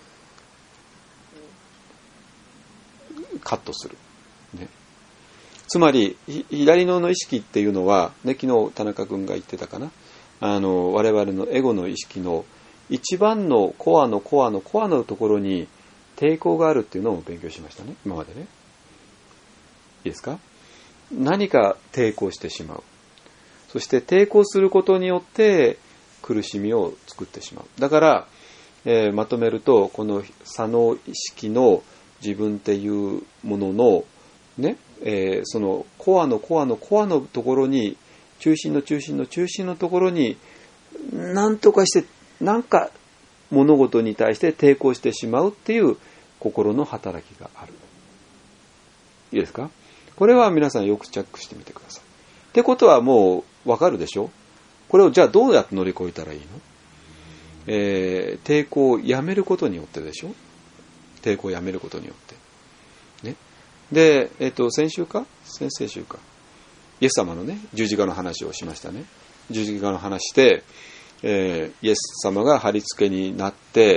カットする、ね。 つまり左脳の意識っていうのは、ね、昨日田中君が言ってたかな、我々のエゴの意識の一番のコアのところに抵抗があるっていうのを勉強しましたね、今までね。いいですか？何か抵抗してしまう。そして抵抗することによって苦しみを作ってしまう。だから、まとめると、この左脳意識の自分っていうもののね、そのコアのところに、中心のところに何とかしてなんか物事に対して抵抗してしまうっていう心の働きがある。いいですか？これは皆さんよくチェックしてみてください。ってことはもうわかるでしょ？これをじゃあどうやって乗り越えたらいいの？抵抗をやめることによってでしょ？抵抗をやめることによって。ね。で、先々週か。イエス様のね、十字架の話をしましたね。十字架の話で、イエス様が貼り付けになって、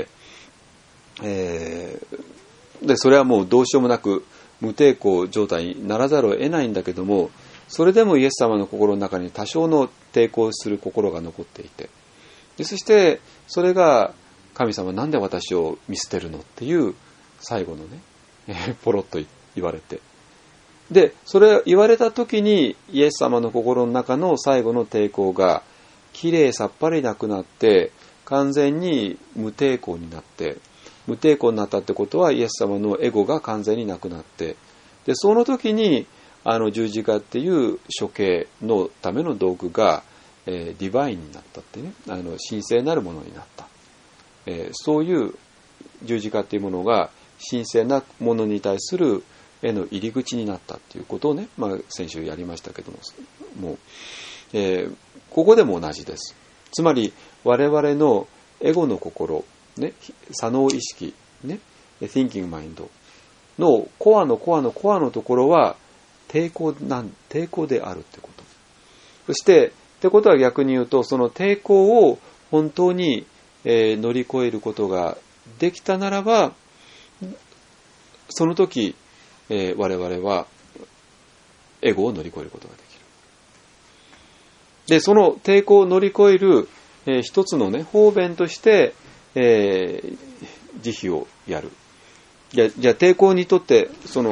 で、それはもうどうしようもなく無抵抗状態にならざるを得ないんだけども、それでもイエス様の心の中に多少の抵抗する心が残っていて、でそしてそれが神様なんで私を見捨てるのっていう最後のね、ポロッと言われて、でそれを言われた時にイエス様の心の中の最後の抵抗がきれいさっぱりなくなって完全に無抵抗になって、無抵抗になったってことはイエス様のエゴが完全になくなって、でその時に十字架っていう処刑のための道具が、ディバインになったってね、神聖なるものになった、そういう十字架っていうものが神聖なものに対するへの入り口になったっていうことをね、先週やりましたけども、ここでも同じです。つまり我々のエゴの心、ね、左脳意識、ね、thinking mind のコアのところは抵抗であるってこと。そしてってことは逆に言うと、その抵抗を本当に、乗り越えることができたならば、その時、我々はエゴを乗り越えることができる。で、その抵抗を乗り越える、一つのね、方便として、慈悲をやる。じゃあ抵抗にとって、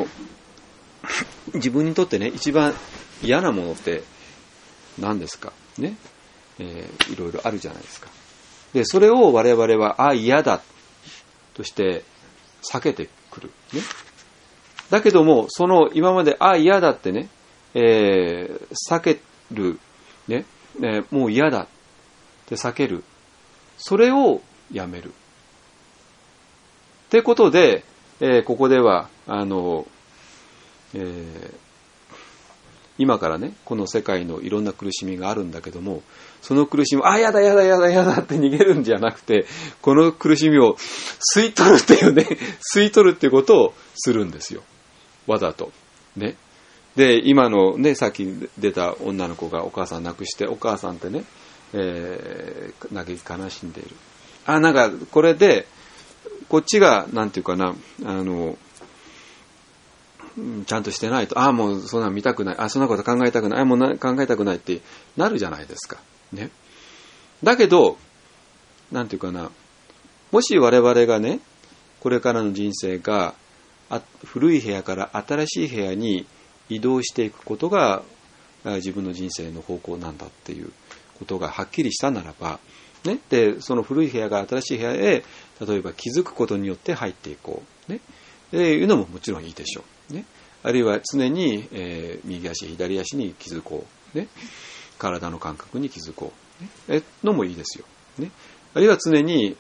自分にとってね、一番嫌なものって何ですかね、いろいろあるじゃないですか。で、それを我々は嫌だとして避けてくるね。だけどもその今まで嫌だってね、避けるね、もう嫌だって避ける、それをやめるってことで、ここでは今からね、この世界のいろんな苦しみがあるんだけども、その苦しみをやだって逃げるんじゃなくて、この苦しみを吸い取るっていうね、吸い取るっていうことをするんですよ、わざとね。で、今のね、さっき出た女の子がお母さん亡くして、お母さんってね、嘆き悲しんでいる。なんかこれでこっちがなんていうかな、ちゃんとしてないと、もうそんな見たくない、そんなこと考えたくない、もう考えたくないってなるじゃないですかね。だけどなんていうかな、もし我々がね、これからの人生が古い部屋から新しい部屋に移動していくことが自分の人生の方向なんだっていうことがはっきりしたならばね、でその古い部屋が新しい部屋へ例えば気づくことによって入っていこうね、いうのももちろんいいでしょうね。あるいは常に、右足左足に気づこうね、体の感覚に気づこう、ね、のもいいですよね。あるいは常に、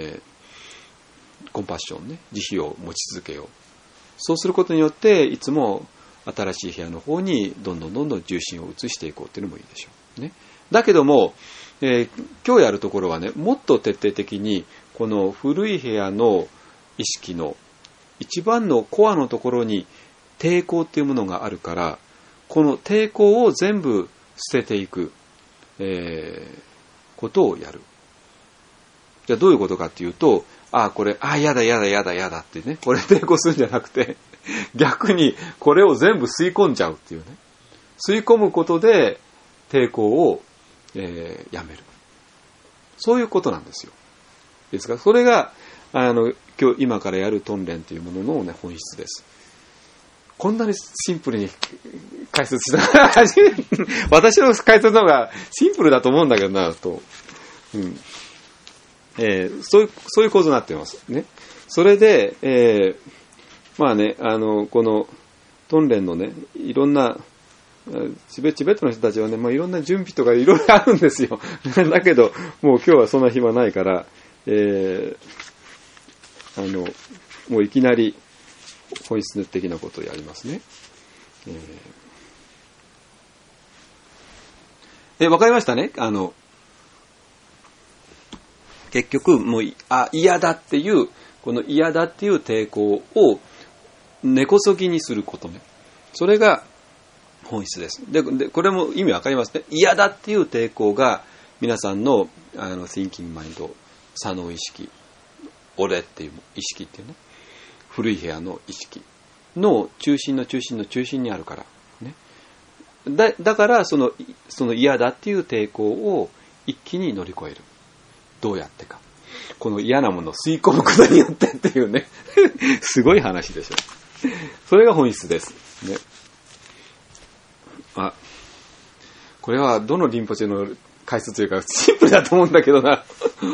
コンパッションね、慈悲を持ち続けよう。そうすることによっていつも新しい部屋の方にどんどん重心を移していこうっていうのもいいでしょうね。だけども、今日やるところはね、もっと徹底的にこの古い部屋の意識の一番のコアのところに抵抗っていうものがあるから、この抵抗を全部捨てていく、ことをやる。じゃあどういうことかっていうと、これやだってね、これ抵抗するんじゃなくて逆にこれを全部吸い込んじゃうっていうね。吸い込むことで抵抗を、やめる。そういうことなんですよ。ですから、それが、今からやるトンレンというものの、ね、本質です。こんなにシンプルに解説した私の解説の方がシンプルだと思うんだけどなと、そういう構造になっていますね。それで、まあね、このトンレンのね、いろんなチベットの人たちはね、まあ、いろんな準備とかいろいろあるんですよ。だけどもう今日はそんな暇ないから、もういきなり本質的なことをやりますね。わかりましたね。結局もう嫌だっていうこの嫌だっていう抵抗を根こそぎにすることね。それが本質です。でこれも意味わかりますね。嫌だっていう抵抗が皆さんのthinking mind、左脳意識、俺っていう意識っていうね、古い部屋の意識の中心の中心の中心にあるからね。だからその嫌だっていう抵抗を一気に乗り越える。どうやってか。この嫌なものを吸い込むことによってっていうねすごい話でしょ。それが本質ですね。これはどのリンポチェの解説というかシンプルだと思うんだけどな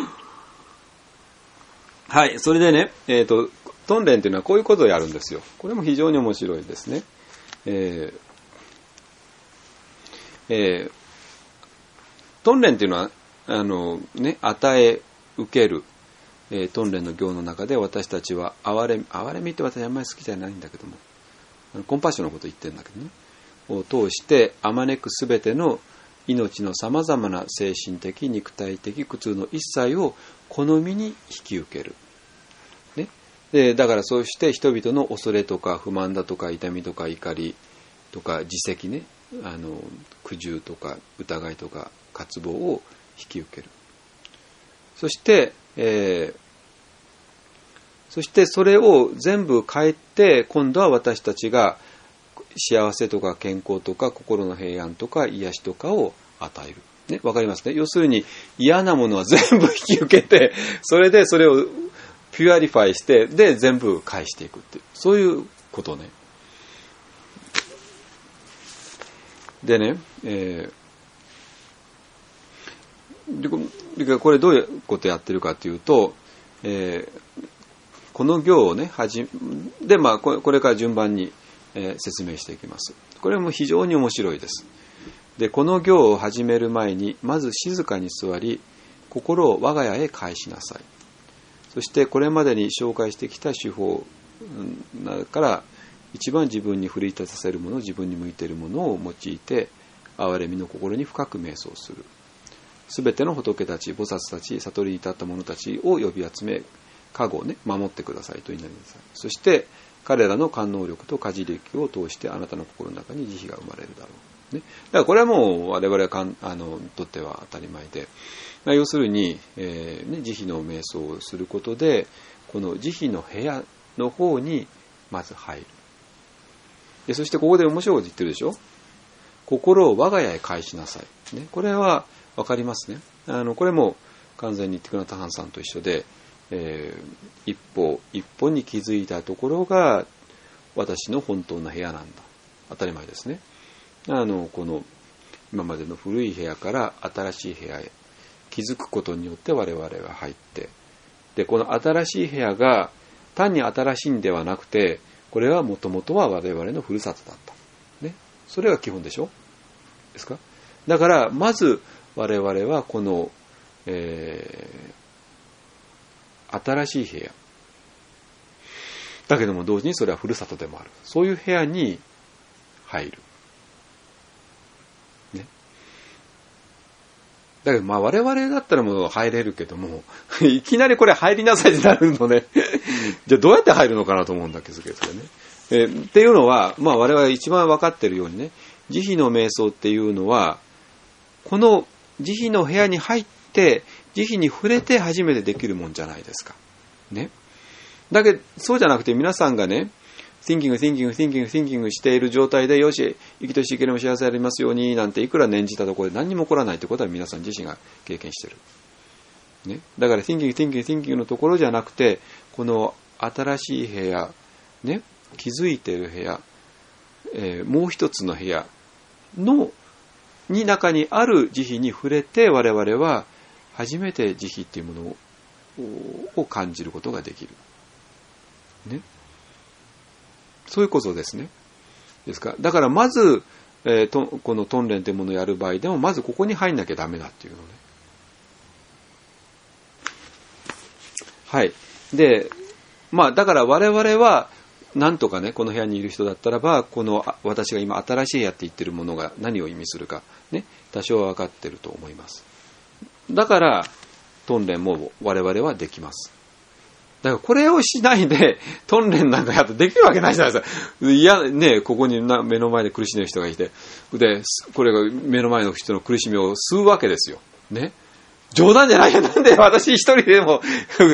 はい、それでね、トンレンというのはこういうことをやるんですよ。これも非常に面白いですね。トンレンというのは与え受ける、トンレンの行の中で私たちは憐れみって私あんまり好きじゃないんだけども、コンパッションのことを言ってるんだけどね、を通してあまねくすべての命のさまざまな精神的肉体的苦痛の一切を好みに引き受ける、ね、だからそうして人々の恐れとか不満だとか痛みとか怒りとか自責ね、苦渋とか疑いとか渇望を引き受ける。そしてそれを全部変えて今度は私たちが幸せとか健康とか心の平安とか癒しとかを与える。ね、わかりますね。要するに嫌なものは全部引き受けて、それでそれをピュアリファイして、で全部返していくっていう、そういうことね。でね、これどういうことやってるかというと、この行をねで、まあ、これから順番に、説明していきます。これも非常に面白いです。でこの行を始める前にまず静かに座り、心を我が家へ返しなさい。そしてこれまでに紹介してきた手法から一番自分に奮い立たせるもの、自分に向いているものを用いて憐れみの心に深く瞑想する。すべての仏たち、菩薩たち、悟りに至った者たちを呼び集め、加護をね守ってくださいと祈りなさい。そして彼らの感能力と家事力を通してあなたの心の中に慈悲が生まれるだろう、ね、だからこれはもう我々にとっては当たり前で、要するに、慈悲の瞑想をすることでこの慈悲の部屋の方にまず入る。でそしてここで面白いこと言ってるでしょ。心を我が家へ返しなさい、ね、これは分かりますね。これも完全にティクナタハンさんと一緒で、一歩一歩に気づいたところが私の本当の部屋なんだ。当たり前ですね。この今までの古い部屋から新しい部屋へ気づくことによって我々は入って、でこの新しい部屋が単に新しいんではなくて、これはもともとは我々のふるさとだった、ね、それが基本でしょですか。だからまず我々はこの、新しい部屋だけども同時にそれはふるさとでもある、そういう部屋に入る、ね、だけどまあ我々だったらもう入れるけどもいきなりこれ入りなさいってなるのねじゃあどうやって入るのかなと思うんだけどね、っていうのは、まあ、我々一番分かっているようにね、慈悲の瞑想っていうのはこの慈悲の部屋に入って慈悲に触れて初めてできるもんじゃないですか、ね、だけどそうじゃなくて皆さんがね thinking している状態で、よし、生きとし生けるも幸せありますように、なんていくら念じたところで何にも起こらないということは皆さん自身が経験している。ね。だから thinking のところじゃなくて、この新しい部屋、ね、気づいている部屋、もう一つの部屋の中にある慈悲に触れて、我々は初めて慈悲っていうものを感じることができる。ね。そういうことですね。ですか。だからまず、このトンレンというものをやる場合でも、まずここに入んなきゃダメだっていうのね。はい。で、まあだから我々は、なんとかね、この部屋にいる人だったらば、この私が今新しい部屋って言ってるものが何を意味するか、ね、多少は分かってると思います。だから、トンレンも我々はできます。だからこれをしないで、トンレンなんかやってできるわけないじゃないですか。いや、ね、ここに目の前で苦しんでる人がいて、で、これが目の前の人の苦しみを吸うわけですよ。ね。冗談じゃないよ。なんで私一人でも、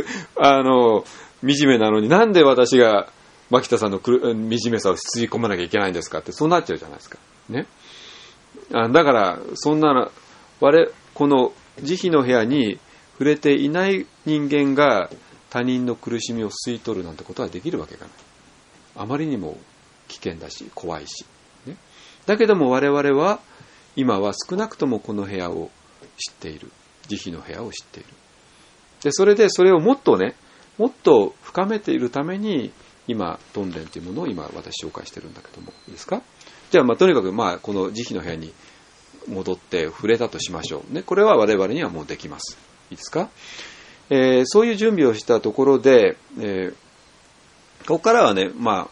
惨めなのに、なんで私が、牧田さんの惨めさを吸い込まなきゃいけないんですかって、そうなっちゃうじゃないですか。ね。だから、そんな、この慈悲の部屋に触れていない人間が他人の苦しみを吸い取るなんてことはできるわけがない。あまりにも危険だし、怖いし。ね。だけども我々は、今は少なくともこの部屋を知っている。慈悲の部屋を知っている。で、それでそれをもっとね、もっと深めているために、今、トンレンというものを今私紹介してるんだけども、いいですか？じゃあ、とにかくこの慈悲の部屋に戻って触れたとしましょう。ね、これは我々にはもうできます。いいですか？そういう準備をしたところで、ここからはね、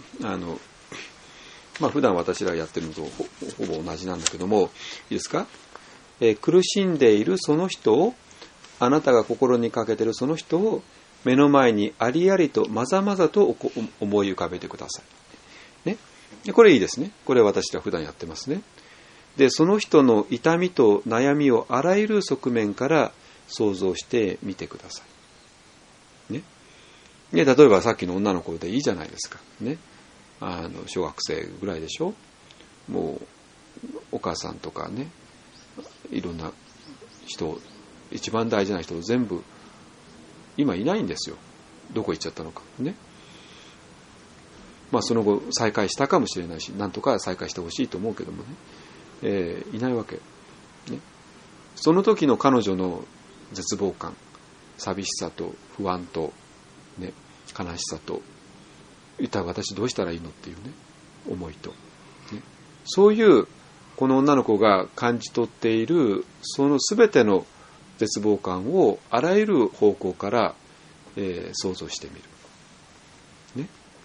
普段私らがやってるのとほぼ同じなんだけども、いいですか？苦しんでいるその人を、あなたが心にかけているその人を目の前にありありとまざまざと思い浮かべてください。ね。これいいですね。これ私ら普段やってますね。で、その人の痛みと悩みをあらゆる側面から想像してみてください。ね。例えばさっきの女の子でいいじゃないですか。ね。小学生ぐらいでしょ。もう、お母さんとかね、いろんな人、一番大事な人を全部、今いないんですよ。どこ行っちゃったのか。ね。その後再会したかもしれないし、なんとか再会してほしいと思うけどもね。いないわけ。ね。その時の彼女の絶望感、寂しさと不安と、ね、悲しさと、一体私どうしたらいいのっていうね、思いと。ね、そういう、この女の子が感じ取っている、その全ての絶望感をあらゆる方向から、想像してみる。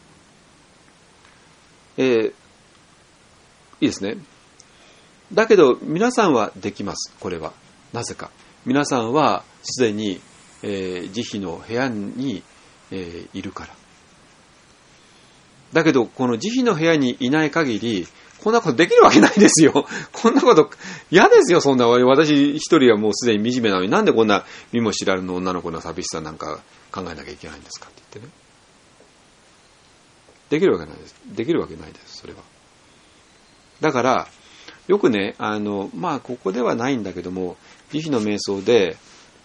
ね。いいですね。だけど皆さんはできます。これはなぜか。皆さんはすでに、慈悲の部屋に、いるから。だけどこの慈悲の部屋にいない限り、こんなことできるわけないですよ。こんなこと嫌ですよ。そんな私一人はもうすでに惨めなのに、なんでこんな見も知らぬの女の子の寂しさなんか考えなきゃいけないんですかって言ってね。できるわけないです。できるわけないです。それは。だからよくね、ここではないんだけども、慈悲の瞑想で、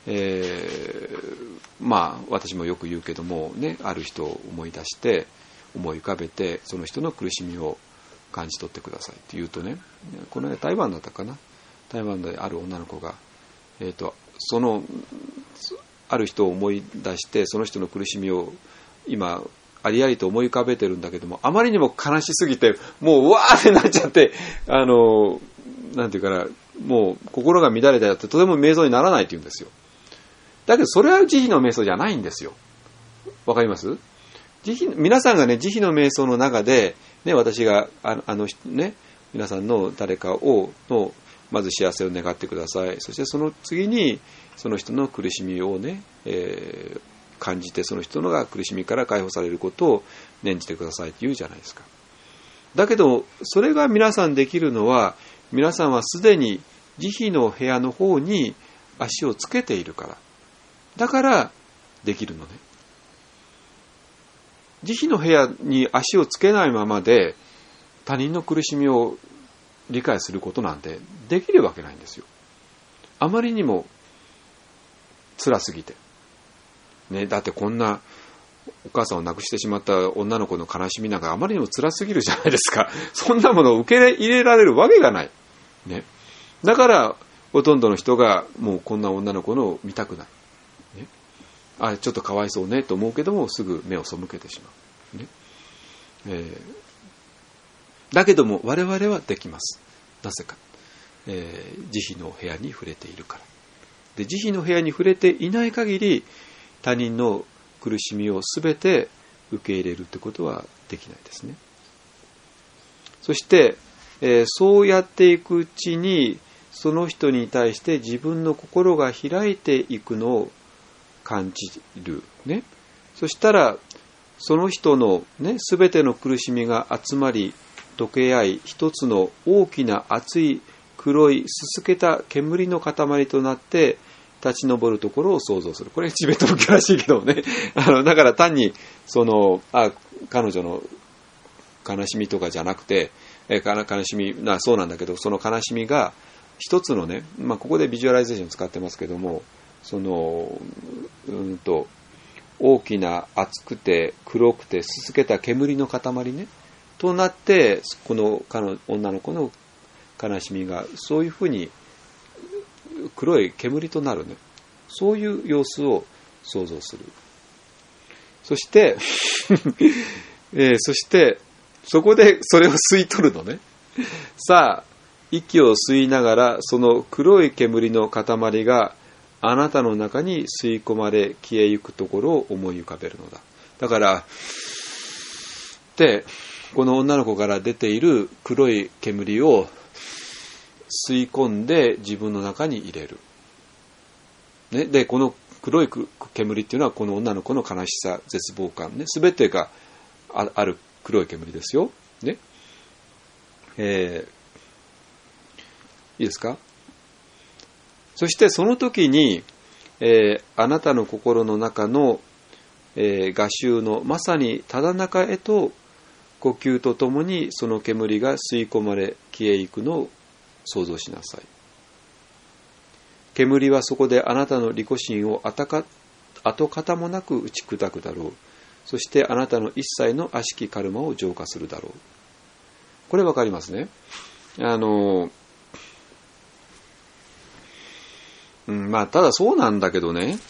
私もよく言うけどもね、ある人を思い出して思い浮かべて、その人の苦しみを感じ取ってくださいって言うとね、この間台湾だったかな、台湾である女の子が、そのある人を思い出して、その人の苦しみを今ありありと思い浮かべてるんだけども、あまりにも悲しすぎてもううわーってなっちゃって、なんていうかな、もう心が乱れたってとても瞑想にならないって言うんですよ。だけどそれは慈悲の瞑想じゃないんですよ。わかります？皆さんがね、慈悲の瞑想の中でね、私がね、皆さんの誰かのまず幸せを願ってください。そしてその次にその人の苦しみをね、感じて、その人のが苦しみから解放されることを念じてくださいって言うじゃないですか。だけどそれが皆さんできるのは、皆さんはすでに慈悲の部屋の方に足をつけているから。だからできるのね。 慈悲の部屋に足をつけないままで他人の苦しみを理解することなんてできるわけないんですよ。あまりにも辛すぎて、ね、だってこんなお母さんを亡くしてしまった女の子の悲しみなんかあまりにも辛すぎるじゃないですか。そんなものを受け入れられるわけがない、ね、だからほとんどの人がもうこんな女の子のを見たくない、ね、あ、ちょっとかわいそうねと思うけどもすぐ目を背けてしまう、ね、だけども我々はできます。なぜか、慈悲の部屋に触れているから。で、慈悲の部屋に触れていない限り他人の苦しみをすべて受け入れるってことはできないですね。そして、そうやっていくうちにその人に対して自分の心が開いていくのを感じる、ね、そしたらその人のね、すべての苦しみが集まり溶け合い、一つの大きな熱い黒いすすけた煙の塊となって立ち上るところを想像する。これチベット仏教らしいけどね。だから単に彼女の悲しみとかじゃなくて、悲しみそうなんだけど、その悲しみが一つのね、ここでビジュアライゼーション使ってますけども、大きな熱くて黒くてすすけた煙の塊ねとなって、この女の子の悲しみがそういうふうに黒い煙となるね、そういう様子を想像する。そしてそこでそれを吸い取るのね。さあ、息を吸いながらその黒い煙の塊があなたの中に吸い込まれ消えゆくところを思い浮かべるのだ。だからで、この女の子から出ている黒い煙を吸い込んで自分の中に入れる、ね、でこの黒い煙っていうのはこの女の子の悲しさ、絶望感ね、全てがある黒い煙ですよ、ね、いいですか。そしてその時に、あなたの心の中の、画集のまさにただ中へと呼吸とともにその煙が吸い込まれ消えゆくのを想像しなさい。煙はそこであなたの利己心を跡形もなく打ち砕くだろう。そしてあなたの一切の悪しきカルマを浄化するだろう。これわかりますね。ただそうなんだけどね、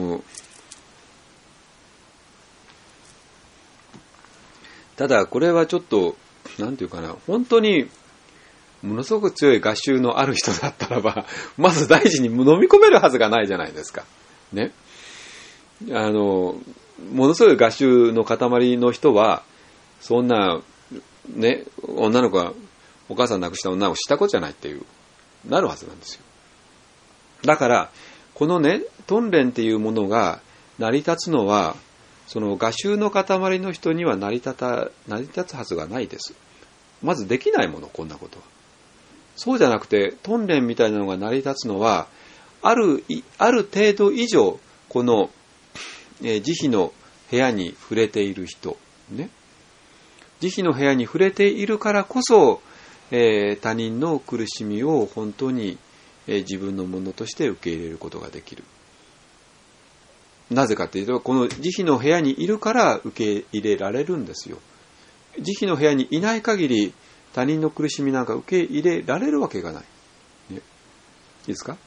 ただこれはちょっとなんていうかな、本当にものすごく強い画集のある人だったらば、まず大事に飲み込めるはずがないじゃないですか。ね。ものすごい画集の塊の人は、そんな、ね、女の子が、お母さん亡くした女をしたことじゃないっていう、なるはずなんですよ。だから、このね、トンレンっていうものが成り立つのは、その画集の塊の人には成り立つはずがないです。まずできないもの、こんなことは。そうじゃなくて、トンレンみたいなのが成り立つのは、ある程度以上、この、慈悲の部屋に触れている人、ね。慈悲の部屋に触れているからこそ、他人の苦しみを本当に、自分のものとして受け入れることができる。なぜかというと、この慈悲の部屋にいるから受け入れられるんですよ。慈悲の部屋にいない限り、他人の苦しみなんか受け入れられるわけがない。ね、いいですか？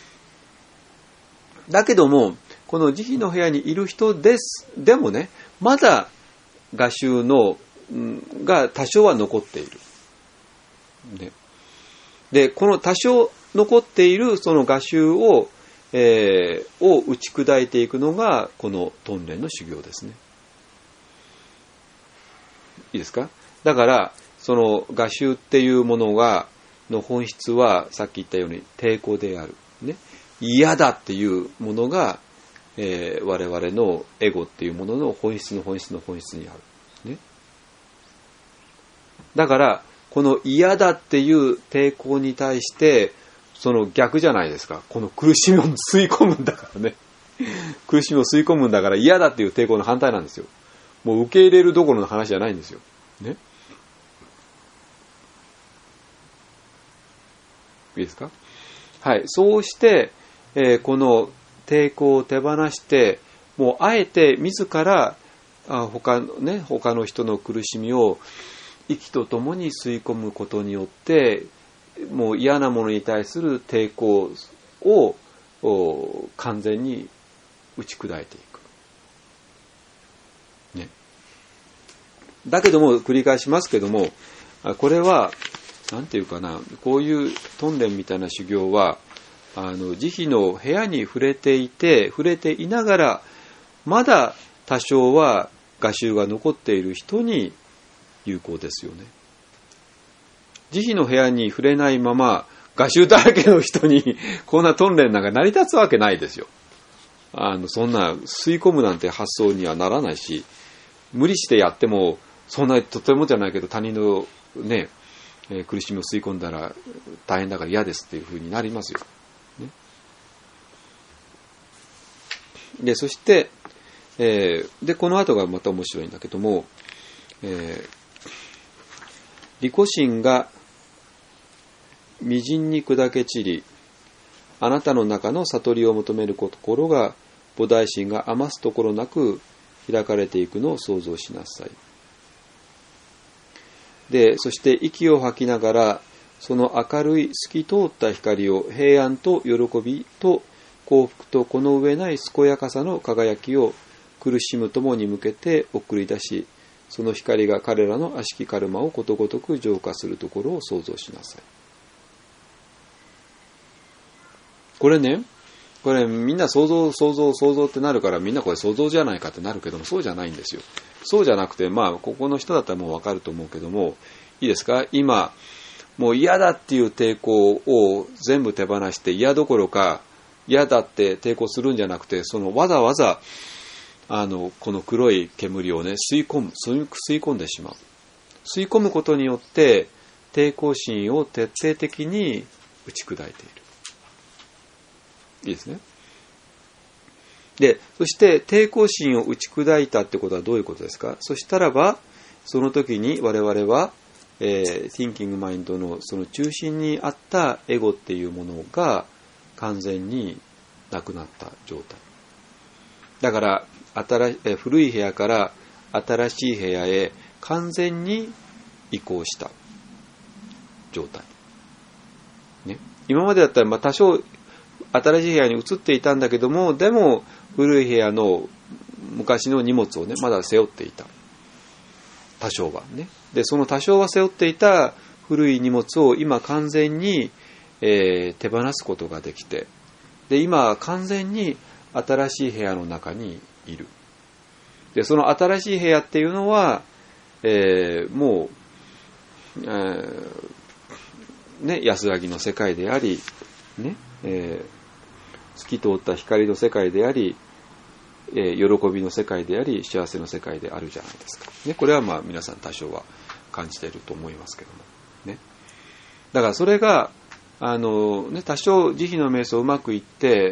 だけども、この慈悲の部屋にいる人でもね、まだ画集が多少は残っている。ね、で、この多少残っているその画集を打ち砕いていくのがこのトンレンの修行ですね。いいですか？だからその画集っていうものの本質はさっき言ったように抵抗である、ね、嫌だっていうものが、我々のエゴっていうものの本質にある、ね、だからこの嫌だっていう抵抗に対してその逆じゃないですか。この苦しみを吸い込むんだからね。苦しみを吸い込むんだから嫌だっていう抵抗の反対なんですよ。 もう受け入れるどころの話じゃないんですよ。ね。いいですか？はい。そうして、この抵抗を手放して、もうあえて自ら他の人の苦しみを息とともに吸い込むことによって、もう嫌なものに対する抵抗を完全に打ち砕いていく。ね。だけども、繰り返しますけども、これは、なんていうかな、こういう鍛錬みたいな修行は、慈悲の部屋に触れていながら、まだ多少は我習が残っている人に有効ですよね。慈悲の部屋に触れないまま、我習だらけの人に、こんな鍛錬なんか成り立つわけないですよ。そんな吸い込むなんて発想にはならないし、無理してやっても、そんなとてもじゃないけど他人のね、苦しみを吸い込んだら大変だから嫌ですっていうふうになりますよ。ね、で、そして、で、この後がまた面白いんだけども、利己心が微塵に砕け散り、あなたの中の悟りを求める心が菩提心が余すところなく開かれていくのを想像しなさい。で、そして息を吐きながら、その明るい透き通った光を平安と喜びと幸福とこの上ない健やかさの輝きを苦しむ友に向けて送り出し、その光が彼らの悪しきカルマをことごとく浄化するところを想像しなさい。これね、みんな想像ってなるから、みんなこれ想像じゃないかってなるけども、そうじゃないんですよ。そうじゃなくて、ここの人だったらもうわかると思うけども、いいですか？今、もう嫌だっていう抵抗を全部手放して、嫌どころか、嫌だって抵抗するんじゃなくて、わざわざ、この黒い煙をね、吸い込んでしまう。吸い込むことによって、抵抗心を徹底的に打ち砕いている。いいですね。で、そして抵抗心を打ち砕いたってことはどういうことですか？そしたらば、その時に我々は、Thinking Mind のその中心にあったエゴっていうものが完全になくなった状態。だから、古い部屋から新しい部屋へ完全に移行した状態。ね。今までだったら、多少、新しい部屋に移っていたんだけども、でも古い部屋の昔の荷物をね、まだ背負っていた。多少はね。で、その多少は背負っていた古い荷物を今完全に、手放すことができて、で、今完全に新しい部屋の中にいる。で、その新しい部屋っていうのは、もう、ね、安らぎの世界であり、ね、透き通った光の世界であり、喜びの世界であり、幸せの世界であるじゃないですか。ね、これは皆さん多少は感じていると思いますけども。ね。だからそれが、多少慈悲の瞑想うまくいって、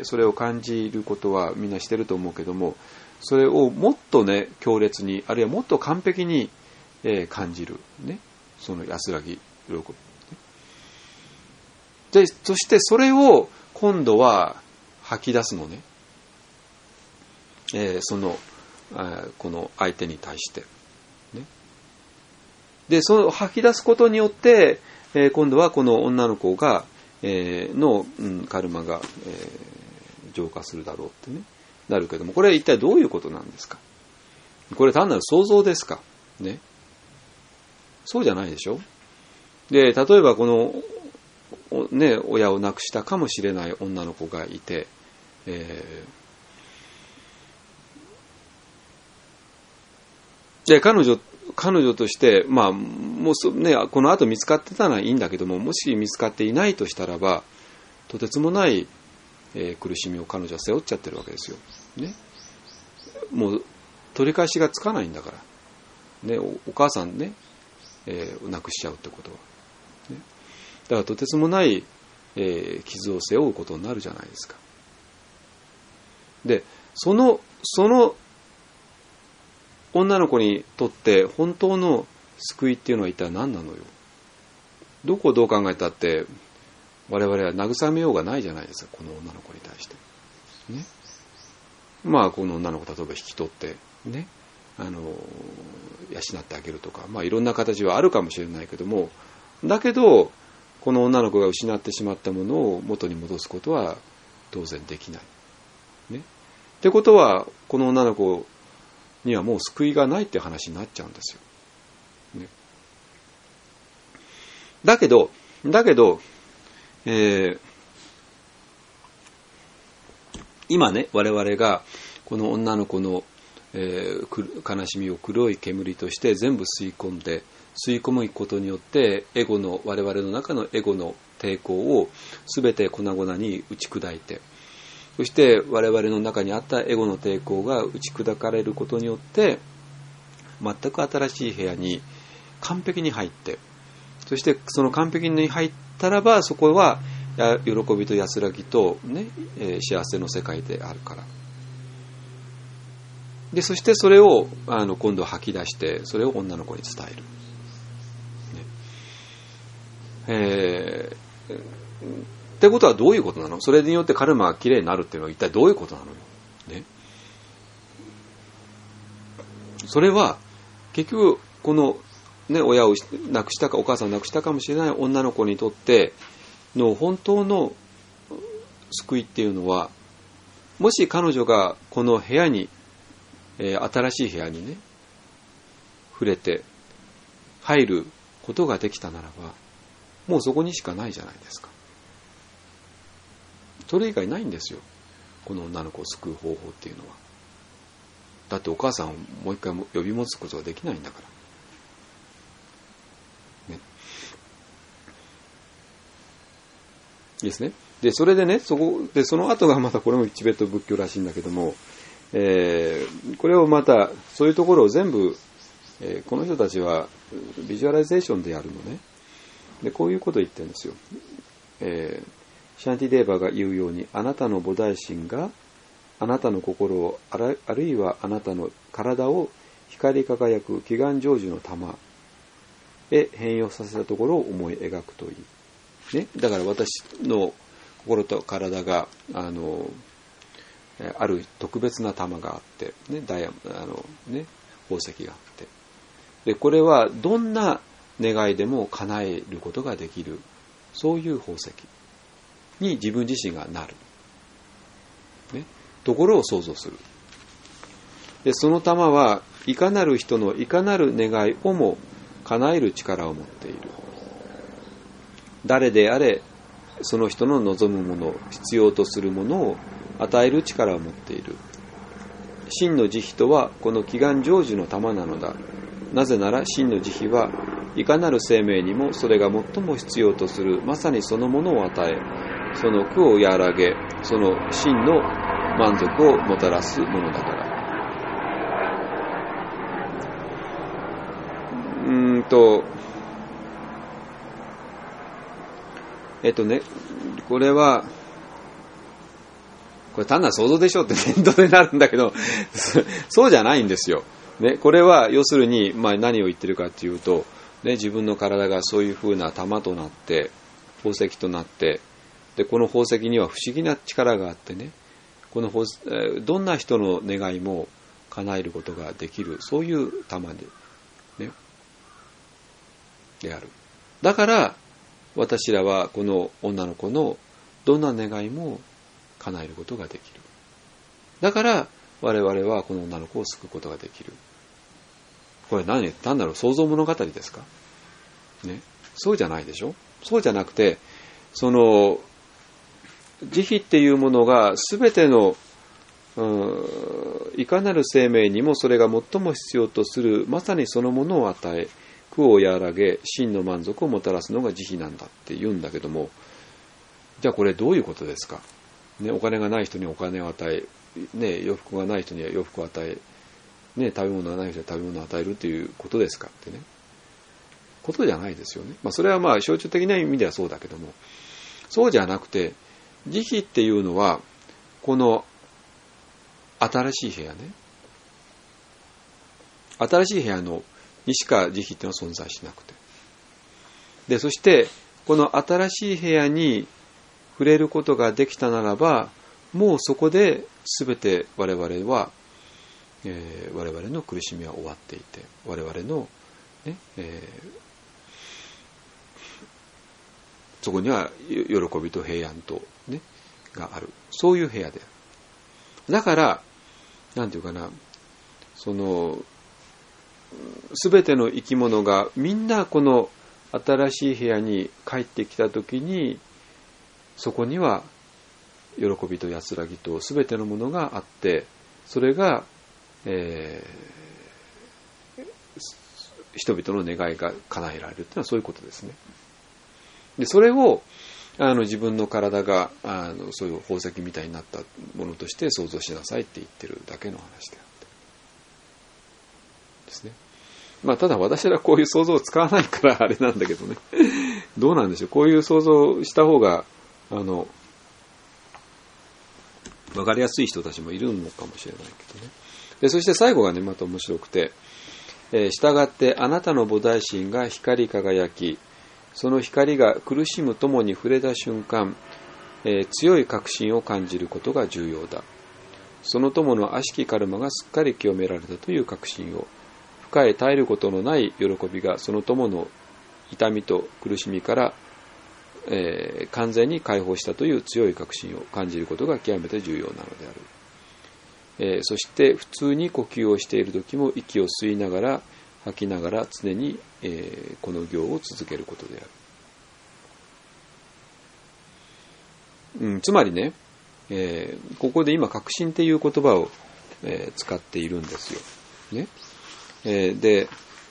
それを感じることはみんなしてると思うけども、それをもっとね、強烈に、あるいはもっと完璧に、感じる。ね。その安らぎ、喜び。で、そしてそれを今度は吐き出すのね。この相手に対して。ね。で、その吐き出すことによって、今度はこの女の子が、カルマが、浄化するだろうってね、なるけども、これは一体どういうことなんですか？これ単なる想像ですか？ね。そうじゃないでしょ？で、例えばこの、ね、親を亡くしたかもしれない女の子がいて、で、彼女として、もうね、この後見つかってたのはいいんだけども、もし見つかっていないとしたらば、とてつもない、苦しみを彼女は背負っちゃってるわけですよ。ね。もう、取り返しがつかないんだから。ね、お母さんね、亡くしちゃうってことは。ね。だからとてつもない、傷を背負うことになるじゃないですか。で、その女の子にとって本当の救いっていうのは一体何なのよ。どこをどう考えたって我々は慰めようがないじゃないですか、この女の子に対してね。まあこの女の子例えば引き取ってね、養ってあげるとか、まあいろんな形はあるかもしれないけども、だけどこの女の子が失ってしまったものを元に戻すことは当然できないね。ってことはこの女の子にはもう救いがないって話になっちゃうんですよ、ね。だけど、今ね、我々がこの女の子の、悲しみを黒い煙として全部吸い込むことによって我々の中のエゴの抵抗を全て粉々に打ち砕いて、そして我々の中にあったエゴの抵抗が打ち砕かれることによって全く新しい部屋に完璧に入って、そしてその完璧に入ったらばそこは喜びと安らぎと、ね、幸せの世界であるから。でそしてそれを今度吐き出してそれを女の子に伝える、ってことはどういうことなの？それによってカルマがきれいになるっていうのは一体どういうことなのよ、ね。それは結局この、ね、親を亡くしたかお母さんを亡くしたかもしれない女の子にとっての本当の救いっていうのは、もし彼女がこの部屋に、新しい部屋にね触れて入ることができたならば、もうそこにしかないじゃないですか。それ以外ないんですよ、この女の子を救う方法っていうのは。だってお母さんをもう一回呼び戻すことができないんだから、ね、いいですね。でそれでね、その後がまたこれもチベット仏教らしいんだけども、これをまたそういうところを全部、この人たちはビジュアライゼーションでやるのね。でこういうことを言ってるんですよ。シャンティデーバが言うように、あなたの菩提心があなたの心をあるいはあなたの体を光り輝く祈願成就の玉へ変容させたところを思い描くといい、ね、だから私の心と体がある特別な玉があって、ね、宝石があって、でこれはどんな願いでも叶えることができる、そういう宝石に自分自身がなる、ね、ところを想像する。でその玉はいかなる人のいかなる願いをも叶える力を持っている。誰であれその人の望むもの、必要とするものを与える力を持っている。真の慈悲とはこの祈願成就の玉なのだ。なぜなら真の慈悲はいかなる生命にもそれが最も必要とするまさにそのものを与え、その苦を和らげ、その真の満足をもたらすものだから。これはこれ単なる想像でしょって念頭になるんだけどそうじゃないんですよ、ね、これは要するに、何を言ってるかというと、ね、自分の体がそういうふうな玉となって宝石となって、でこの宝石には不思議な力があってね、このどんな人の願いも叶えることができる、そういう玉で、ね、である。だから私らはこの女の子のどんな願いも叶えることができる。だから我々はこの女の子を救うことができる。これ単なる想像物語ですか、ね、そうじゃないでしょ。そうじゃなくて、その慈悲っていうものが全てのいかなる生命にもそれが最も必要とするまさにそのものを与え、苦を和らげ真の満足をもたらすのが慈悲なんだって言うんだけども、じゃあこれどういうことですか、ね、お金がない人にお金を与え、ね、洋服がない人には洋服を与え、ね、食べ物がない人には食べ物を与えるということですかってね、ことじゃないですよね。それは象徴的な意味ではそうだけども、そうじゃなくて、慈悲っていうのはこの新しい部屋ね、 新しい部屋にしか慈悲っていうのは存在しなくて、でそしてこの新しい部屋に触れることができたならば、もうそこで全て我々は、我々の苦しみは終わっていて、我々の、ねそこには喜びと平安と、ね、がある、そういう部屋である。だからなんていうかな、その全ての生き物がみんなこの新しい部屋に帰ってきたときに、そこには喜びと安らぎと全てのものがあって、それが、人々の願いが叶えられるというのはそういうことですね。でそれを自分の体がそういう宝石みたいになったものとして想像しなさいって言ってるだけの話であってですね。まあただ私はこういう想像を使わないからあれなんだけどねどうなんでしょう、こういう想像した方が分かりやすい人たちもいるのかもしれないけどね。でそして最後がねまた面白くて、従ってあなたの菩提心が光り輝き、その光が苦しむともに触れた瞬間、強い確信を感じることが重要だ。その友の悪しきカルマがすっかり清められたという確信を、深い絶えることのない喜びがその友の痛みと苦しみから、完全に解放したという強い確信を感じることが極めて重要なのである。そして普通に呼吸をしている時も息を吸いながら吐きながら常に、この行を続けることである。つまりね、ここで今確信っていう言葉を、使っているんですよ。ね。で、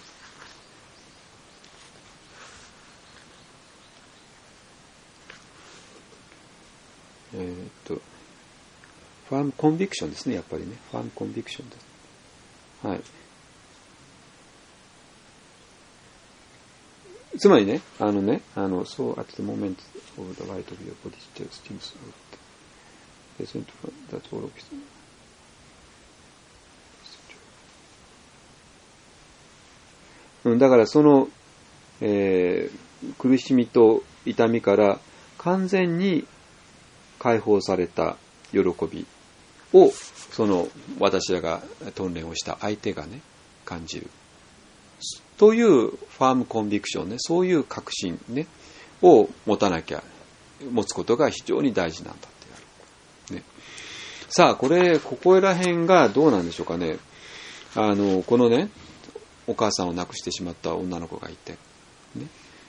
ファームコンビクションですね、やっぱりね。ファームコンビクションです。はい。つまりね、so at the moment of the light of your body still seems present, that's all of it. だからその、苦しみと痛みから完全に解放された喜びを、その私らが鍛錬をした相手がね感じるというファームコンビクションね、そういう確信ねを持つことが非常に大事なんだってね。さあここら辺がどうなんでしょうかね。このねお母さんを亡くしてしまった女の子がいて、ね、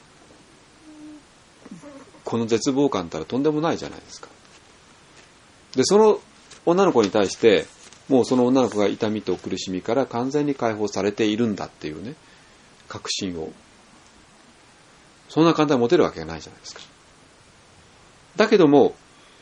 この絶望感ったらとんでもないじゃないですか。でその女の子に対してもうその女の子が痛みと苦しみから完全に解放されているんだっていうね確信をそんな簡単に持てるわけがないじゃないですか。だけども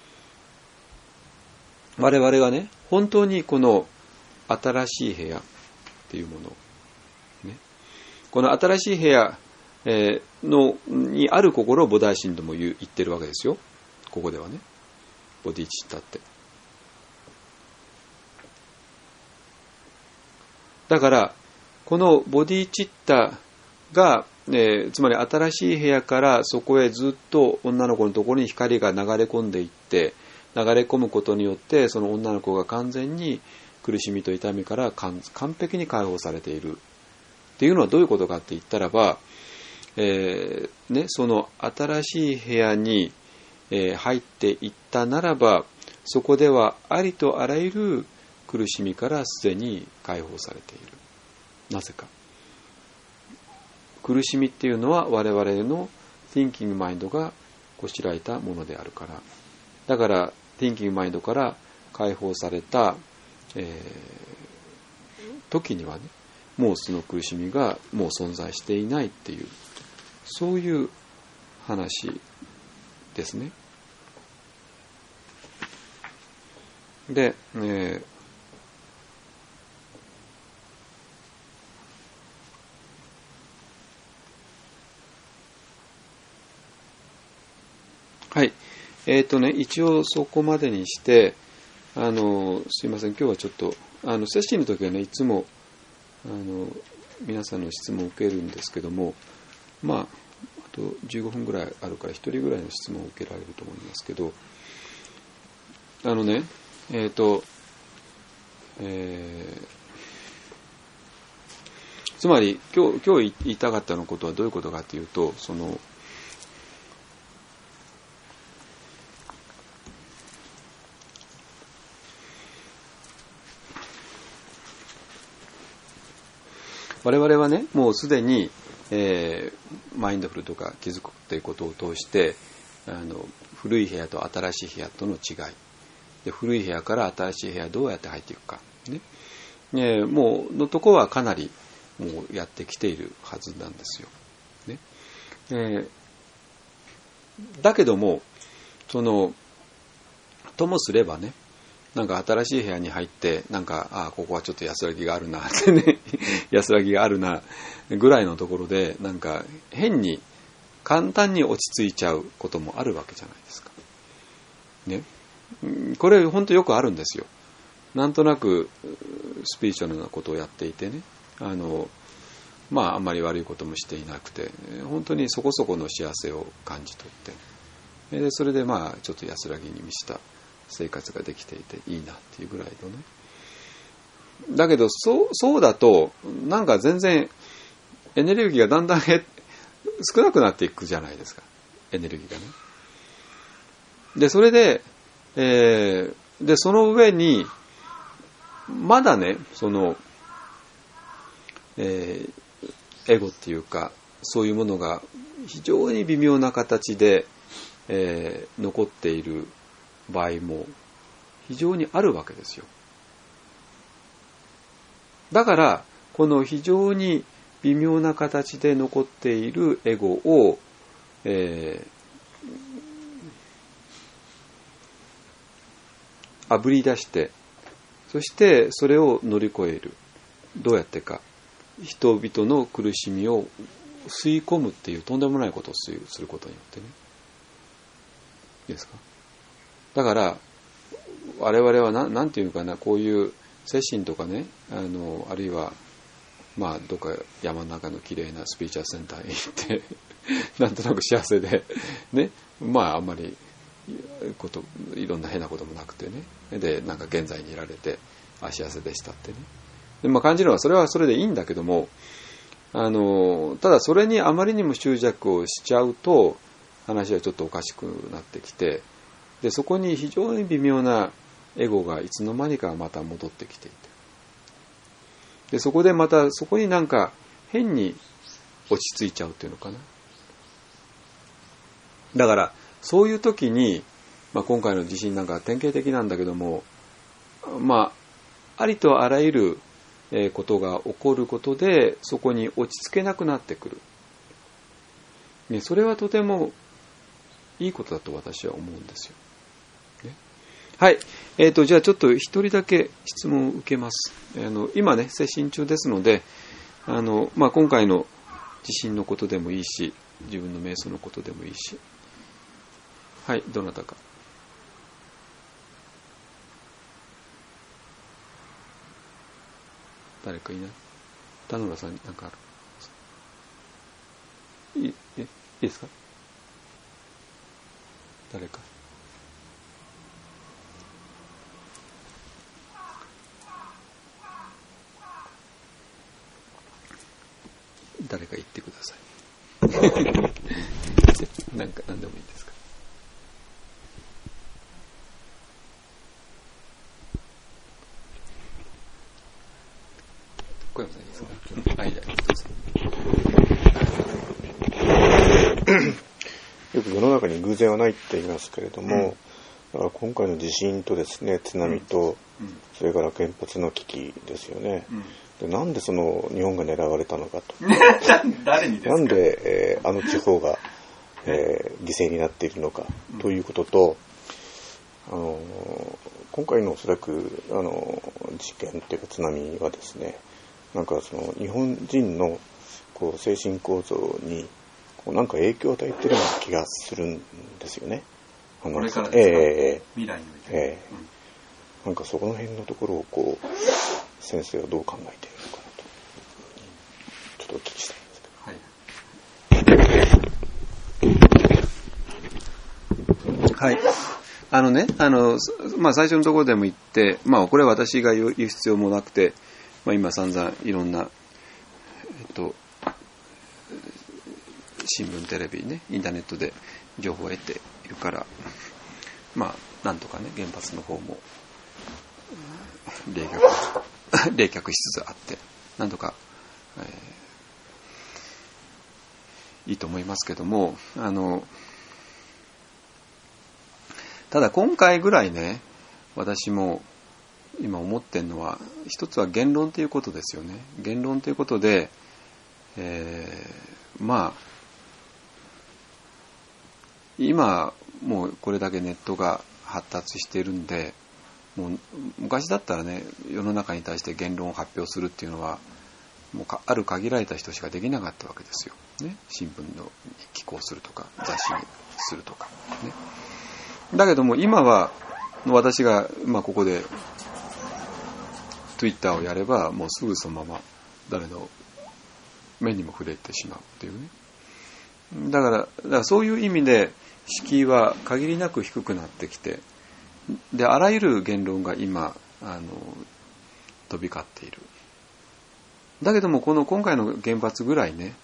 我々がね本当にこの新しい部屋っていうもの、ね、この新しい部屋にある心を菩提心とも言ってるわけですよ。ここではねボディチッタってだからこのボディチッタが、つまり新しい部屋からそこへずっと女の子のところに光が流れ込んでいって流れ込むことによってその女の子が完全に苦しみと痛みから完璧に解放されているっていうのはどういうことかって言ったらば、その新しい部屋に、入っていったならばそこではありとあらゆる苦しみからすでに解放されている。なぜか苦しみっていうのは我々の Thinking Mind がこしらえたものであるから。だから Thinking Mind から解放された、時にはねもうその苦しみがもう存在していないっていうそういう話ですね。で、はい。一応そこまでにして、すいません、今日はちょっと、セッションの時はね、いつも、 皆さんの質問を受けるんですけども、あと15分ぐらいあるから1人ぐらいの質問を受けられると思いますけど、つまり今日言いたかったのことはどういうことかというと、我々はね、もうすでに、マインドフルとか気づくということを通して、古い部屋と新しい部屋との違いで、古い部屋から新しい部屋どうやって入っていくか、ね、もうのとこはかなりもうやってきているはずなんですよ、ね。だけどもともすればね、なんか新しい部屋に入ってなんかここはちょっと安らぎがあるなってね安らぎがあるなぐらいのところで、なんか変に簡単に落ち着いちゃうこともあるわけじゃないですかね。これ本当よくあるんですよ。なんとなくスピリチュアルなことをやっていてね、あんまり悪いこともしていなくて、本当にそこそこの幸せを感じ取って、でそれでちょっと安らぎに満ちた生活ができていていいなっていうぐらいのね。だけどそうだとなんか全然エネルギーがだんだん少なくなっていくじゃないですか、エネルギーがね。でそれで、その上にまだね、エゴっていうかそういうものが非常に微妙な形で、残っている場合も非常にあるわけですよ。だからこの非常に微妙な形で残っているエゴを、あぶり出して、そしてそれを乗り越える。どうやってか、人々の苦しみを吸い込むっていうとんでもないことをすることによってね。いいですか。だから我々はなんていうのかな、こういう精神とかね、あるいはどっか山の中の綺麗なスピリチュアルセンターへ行ってなんとなく幸せでね、あんまりいろんな変なこともなくてね、でなんか現在にいられて幸せでしたってね。で、感じるのはそれはそれでいいんだけども、ただそれにあまりにも執着をしちゃうと話はちょっとおかしくなってきて、でそこに非常に微妙なエゴがいつの間にかまた戻ってきていて、でそこでまたそこになんか変に落ち着いちゃうっていうのかな。だからそういう時に、今回の地震なんか典型的なんだけども、ありとあらゆることが起こることでそこに落ち着けなくなってくる、ね、それはとてもいいことだと私は思うんですよ、ね。はい、じゃあちょっと一人だけ質問を受けます。今ね接心中ですので、今回の地震のことでもいいし、自分の瞑想のことでもいいし、はい、どなたか。誰かいない？田野さんに何かある？いいですか？誰か。誰か言ってください。何でもいいですか？小山さんいいですか？はい、どうぞ。 よく世の中に偶然はないって言いますけれども、だから今回の地震とですね、津波と、それから原発の危機ですよね。でなんでその日本が狙われたのかと。 誰にですか？ なんで、あの地方が、犠牲になっているのかということと、今回のおそらく事件というか津波はですね、なんかその日本人のこう精神構造にこうなんか影響を与えているような気がするんですよね。 これからですか？未来において、 なんかそこの辺のところをこう先生はどう考えているのかなとお聞きしたいんですけど。 はい。最初のところでも言って、これは私が言う必要もなくて、今散々いろんな、新聞、テレビね、インターネットで情報を得ているから、なんとかね、原発の方も、冷却しつつあって、なんとか、いいと思いますけども、ただ今回ぐらいね、私も今思ってるのは、一つは言論ということですよね。言論ということで、今もうこれだけネットが発達しているんで、もう昔だったらね、世の中に対して言論を発表するっていうのはもうある限られた人しかできなかったわけですよ、ね、新聞の寄稿するとか雑誌にするとか、ね、だけども今は私がここで Twitter をやればもうすぐそのまま誰の目にも触れてしまうっていうね。だからそういう意味で敷居は限りなく低くなってきて、であらゆる言論が今飛び交っている。だけどもこの今回の原発ぐらいね、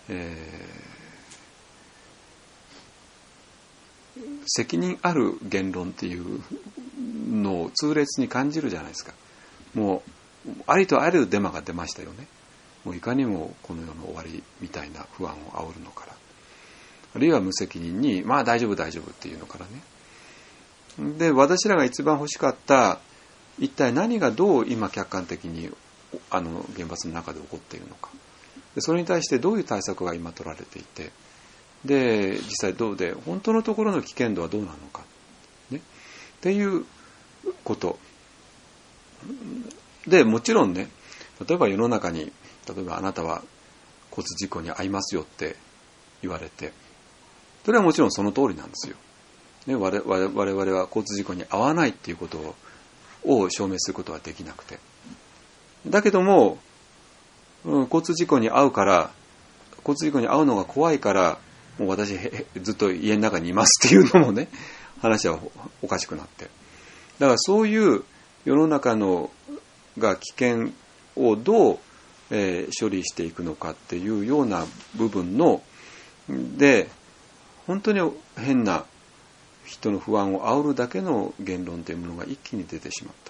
責任ある言論っていうのを痛烈に感じるじゃないですか。もうありとあらゆるデマが出ましたよね。もういかにもこの世の終わりみたいな不安を煽るのから、あるいは無責任に大丈夫大丈夫っていうのからね。で私らが一番欲しかった一体何がどう今客観的に原発の中で起こっているのか、でそれに対してどういう対策が今取られていて、で実際どうで本当のところの危険度はどうなのか、ね、っていうことで、もちろんね、例えば世の中に例えばあなたは交通事故に遭いますよって言われて、それはもちろんその通りなんですよ、ね、我々は交通事故に遭わないっていうことを証明することはできなくて、だけども、交通事故に遭うから交通事故に遭うのが怖いからもう私ずっと家の中にいますっていうのもね、話はおかしくなって、だからそういう世の中のが危険をどう、処理していくのかっていうような部分ので本当に変な人の不安を煽るだけの言論というものが一気に出てしまった、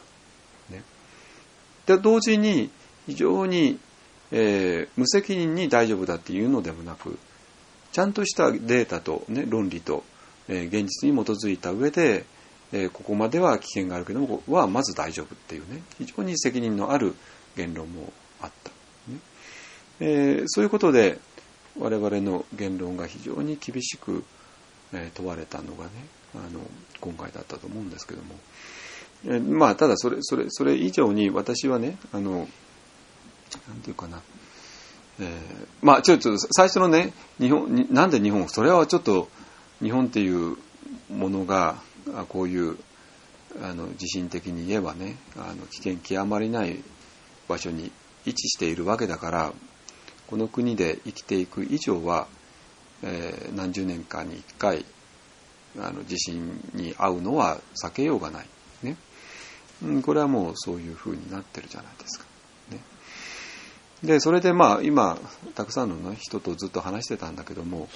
ね、で同時に非常に、無責任に大丈夫だっていうのでもなく、ちゃんとしたデータと、ね、論理と、現実に基づいた上で、ここまでは危険があるけどもはまず大丈夫っていうね、非常に責任のある言論もあった、ね、そういうことで我々の言論が非常に厳しく、問われたのがね、今回だったと思うんですけども、ただそれ以上に私はね、なんていうかな、ちょっと最初のね、なんで日本、それはちょっと日本っていうものがこういう地震的に言えばね、危険極まりない場所に位置しているわけだから、この国で生きていく以上は、何十年かに一回地震に遭うのは避けようがない、ね、これはもうそういうふうになってるじゃないですか、ね、でそれで今たくさんの、ね、人とずっと話してたんだけども、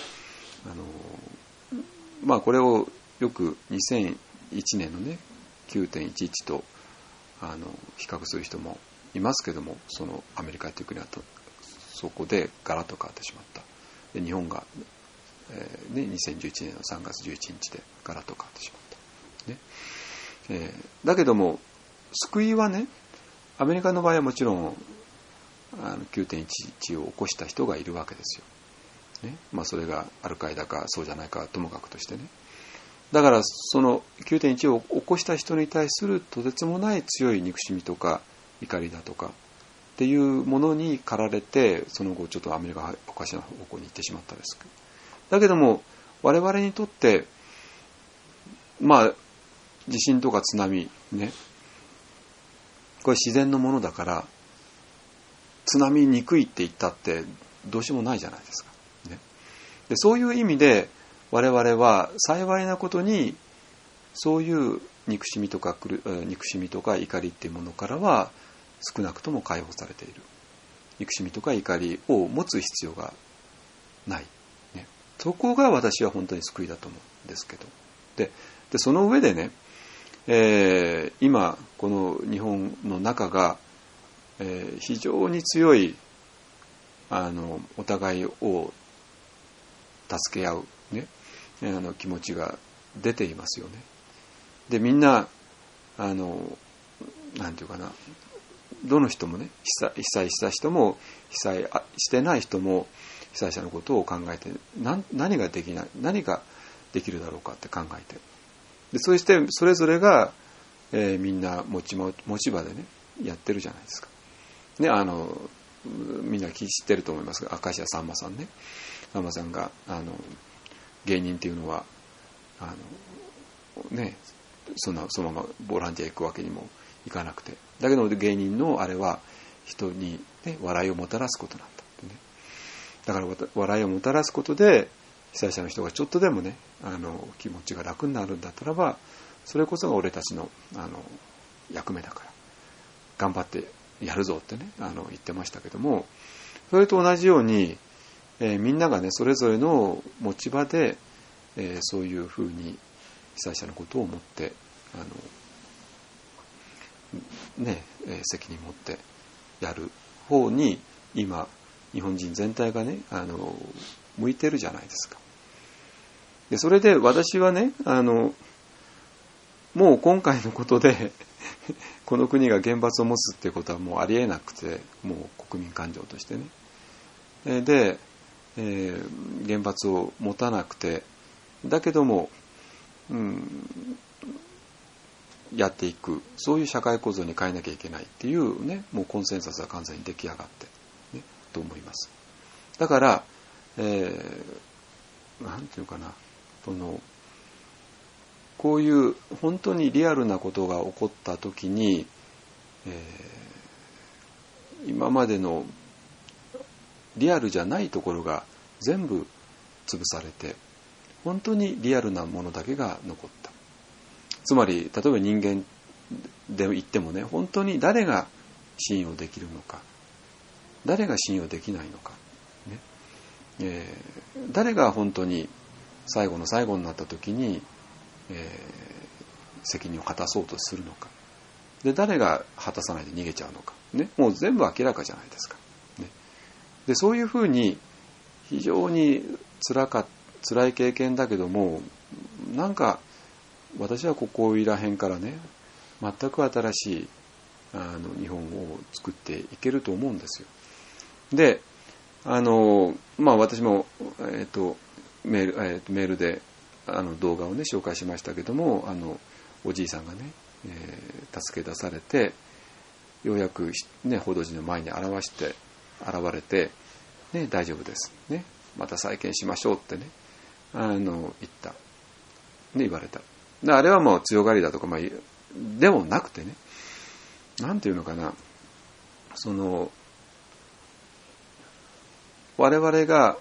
これをよく2001年のね 9.11 と比較する人もいますけども、そのアメリカという国はそこでガラッと変わってしまった。で日本が、2011年の3月11日でガラッと変わってしまった、ね、だけども救いはね、アメリカの場合はもちろん9.11 を起こした人がいるわけですよ、ね、それがアルカイダかそうじゃないかはともかくとしてね、だからその 9.11 を起こした人に対するとてつもない強い憎しみとか怒りだとかっていうものに駆られて、その後ちょっとアメリカがおかしな方向に行ってしまったんですけど、だけども我々にとって地震とか津波ね、これ自然のものだから津波にくいって言ったってどうしようもないじゃないですか、ね、でそういう意味で我々は幸いなことにそういう憎しみとか怒りっていうものからは少なくとも解放されている。憎しみとか怒りを持つ必要がない、ね、そこが私は本当に救いだと思うんですけど、でその上でね、今この日本の中が、非常に強いお互いを助け合う、ね、気持ちが出ていますよね。でみんななんていうかな、どの人もね、被災した人も被災してない人も被災者のことを考えて何ができない、何ができるだろうかって考えて、でそしてそれぞれが、みんな持ち場でねやってるじゃないですか、ね、みんな知ってると思いますが、明石家さんまさんね、さんまさんが芸人っていうのはね、そのままボランティア行くわけにもいかなくて、だけど芸人のあれは人に、ね、笑いをもたらすことなんだってね。だから笑いをもたらすことで被災者の人がちょっとでもね気持ちが楽になるんだったらば、それこそが俺たちの役目だから頑張ってやるぞってね言ってましたけども、それと同じように、みんながねそれぞれの持ち場で、そういうふうに被災者のことを思って責任持ってやる方に今日本人全体がね向いてるじゃないですか。でそれで私はねもう今回のことでこの国が原発を持つっていうことはもうありえなくて、もう国民感情としてね、で、原発を持たなくて、だけども、やっていく、そういう社会構造に変えなきゃいけないっていうね、もうコンセンサスが完全に出来上がって、ね、と思います。だから、なんていうかな、こういう本当にリアルなことが起こったときに、今までのリアルじゃないところが全部潰されて、本当にリアルなものだけが残った。つまり例えば人間で言ってもね、本当に誰が信用できるのか、誰が信用できないのか、ね、誰が本当に最後の最後になった時に、責任を果たそうとするのか、で誰が果たさないで逃げちゃうのか、ね、もう全部明らかじゃないですか、ね、でそういうふうに非常に辛い経験だけども、なんか私はここいらへんからね、全く新しい日本を作っていけると思うんですよ。で私も、メールで動画をね紹介しましたけども、おじいさんがね、助け出されて、ようやく、ね、報道陣の前に現れて、ね、大丈夫です、ね、また再建しましょうってね言った、ね、言われた。であれはもう強がりだとか、でもなくてね、なんていうのかな、我々が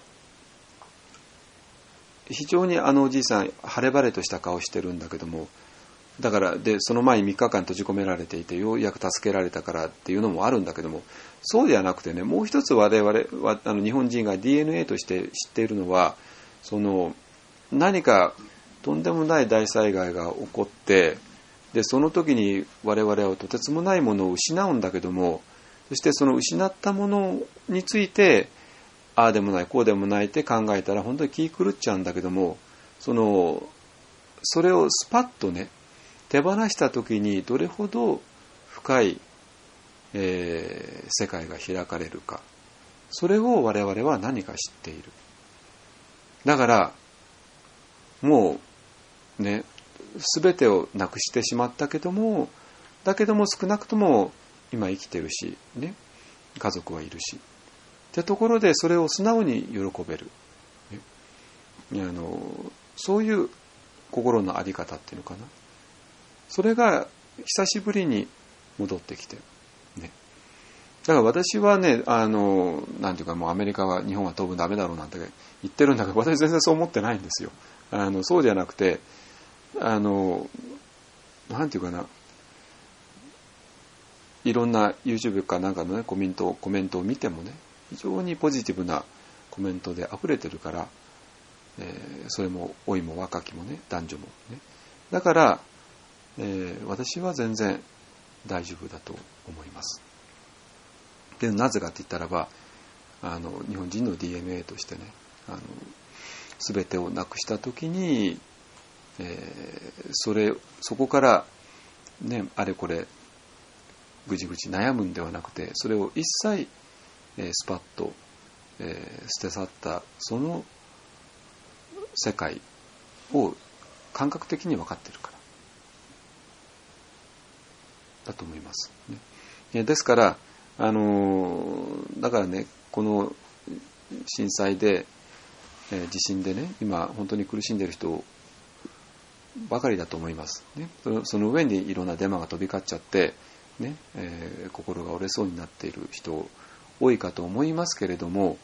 非常におじいさん晴れ晴れとした顔してるんだけども、だからでその前に3日間閉じ込められていてようやく助けられたからっていうのもあるんだけども、そうではなくてね、もう一つ我々は日本人が DNA として知っているのは、何かとんでもない大災害が起こって、でその時に我々はとてつもないものを失うんだけども、そしてその失ったものについてああでもないこうでもないって考えたら本当に気狂っちゃうんだけども、それをスパッとね手放した時にどれほど深い、世界が開かれるか、それを我々は何か知っている。だからもうね、全てをなくしてしまったけども、だけども少なくとも今生きてるし、ね、家族はいるしってところで、それを素直に喜べる、ね、そういう心の在り方っていうのかな、それが久しぶりに戻ってきて、ね、 だから私はね、なんていうか、もうアメリカは日本は当分ダメだろうなんて言ってるんだけど、私全然そう思ってないんですよ。そうじゃなくて、なんていうかな、いろんな YouTube かなんかのねコメントを見てもね、非常にポジティブなコメントで溢れてるから、それも老いも若きもね、男女もね、だから、私は全然大丈夫だと思います。で、なぜかって言ったらば、日本人の DNA としてね、全てをなくした時に、そこからね、あれこれぐちぐち悩むんではなくて、それを一切、スパッと、捨て去ったその世界を感覚的に分かっているからだと思います、ね。ですから、だからね、この震災で、地震でね、今本当に苦しんでいる人ばかりだと思います、ね。その上にいろんなデマが飛び交っちゃって、ね、心が折れそうになっている人多いかと思いますけれども、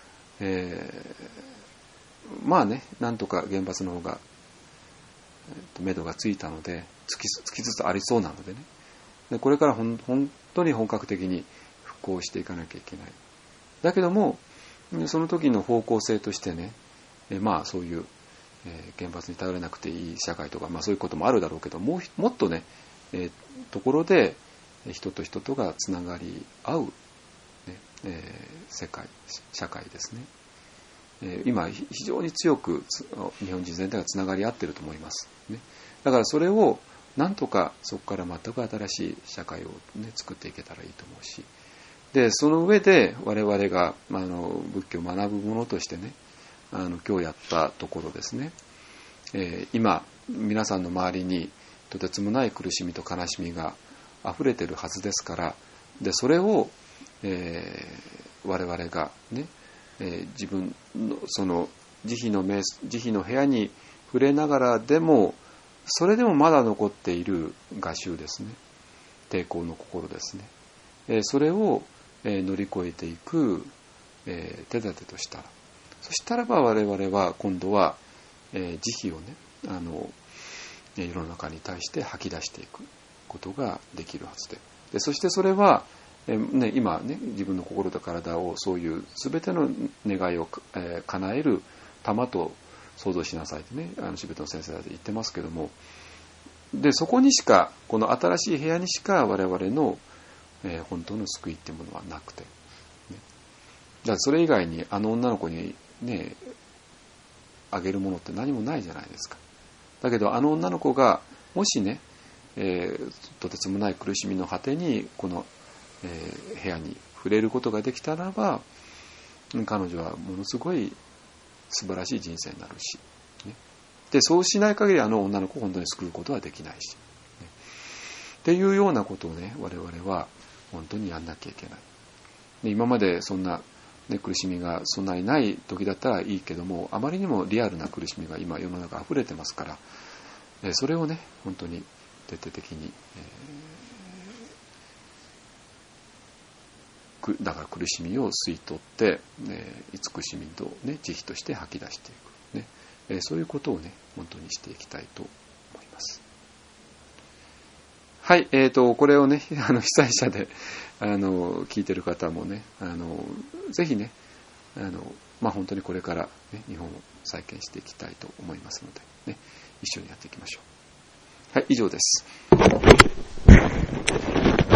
まあね、なんとか原発の方が目処がついたので、つきつつありそうなのでね、でこれから本当に本格的に復興していかなきゃいけない。だけどもその時の方向性としてね、まあそういう、原発に頼れなくていい社会とか、まあそういうこともあるだろうけど、もっとね、ところで人と人とがつながり合う、ね、社会ですね。今非常に強く日本人全体がつながり合っていると思います、ね。だからそれをなんとかそこから全く新しい社会を、ね、作っていけたらいいと思うし、でその上で我々が仏教を学ぶものとしてね、今日やったところですね、今皆さんの周りにとてつもない苦しみと悲しみが溢れているはずですから、でそれを、我々がね、自分のその慈悲の部屋に触れながらでも、それでもまだ残っている我習ですね、抵抗の心ですね、それを、乗り越えていく、手立てとしたら、そしたらば我々は今度は、慈悲をね、世の中に対して吐き出していくことができるはずで、そしてそれは今ね、自分の心と体をそういう全ての願いを、叶える玉と想像しなさいってね、シベトの先生で言ってますけども、でそこにしか、この新しい部屋にしか我々の、本当の救いっていうものはなくて、ね、じゃあそれ以外に女の子にねあげるものって何もないじゃないですか。だけど女の子がもしね、とてつもない苦しみの果てにこの部屋に触れることができたらば、彼女はものすごい素晴らしい人生になるし、ね、でそうしない限り女の子を本当に救うことはできないし、ね、っていうようなことをね、我々は本当にやんなきゃいけない。で今までそんな、ね、苦しみがそんなにない時だったらいいけども、あまりにもリアルな苦しみが今世の中溢れてますから、それをね本当に徹底的に、だから苦しみを吸い取って、慈しみと、ね、慈悲として吐き出していく、ね、そういうことをね本当にしていきたいと思います。はい、これをね被災者で聞いてる方もね、ぜひね本当にこれから、ね、日本を再建していきたいと思いますので、ね、一緒にやっていきましょう。はい、以上です。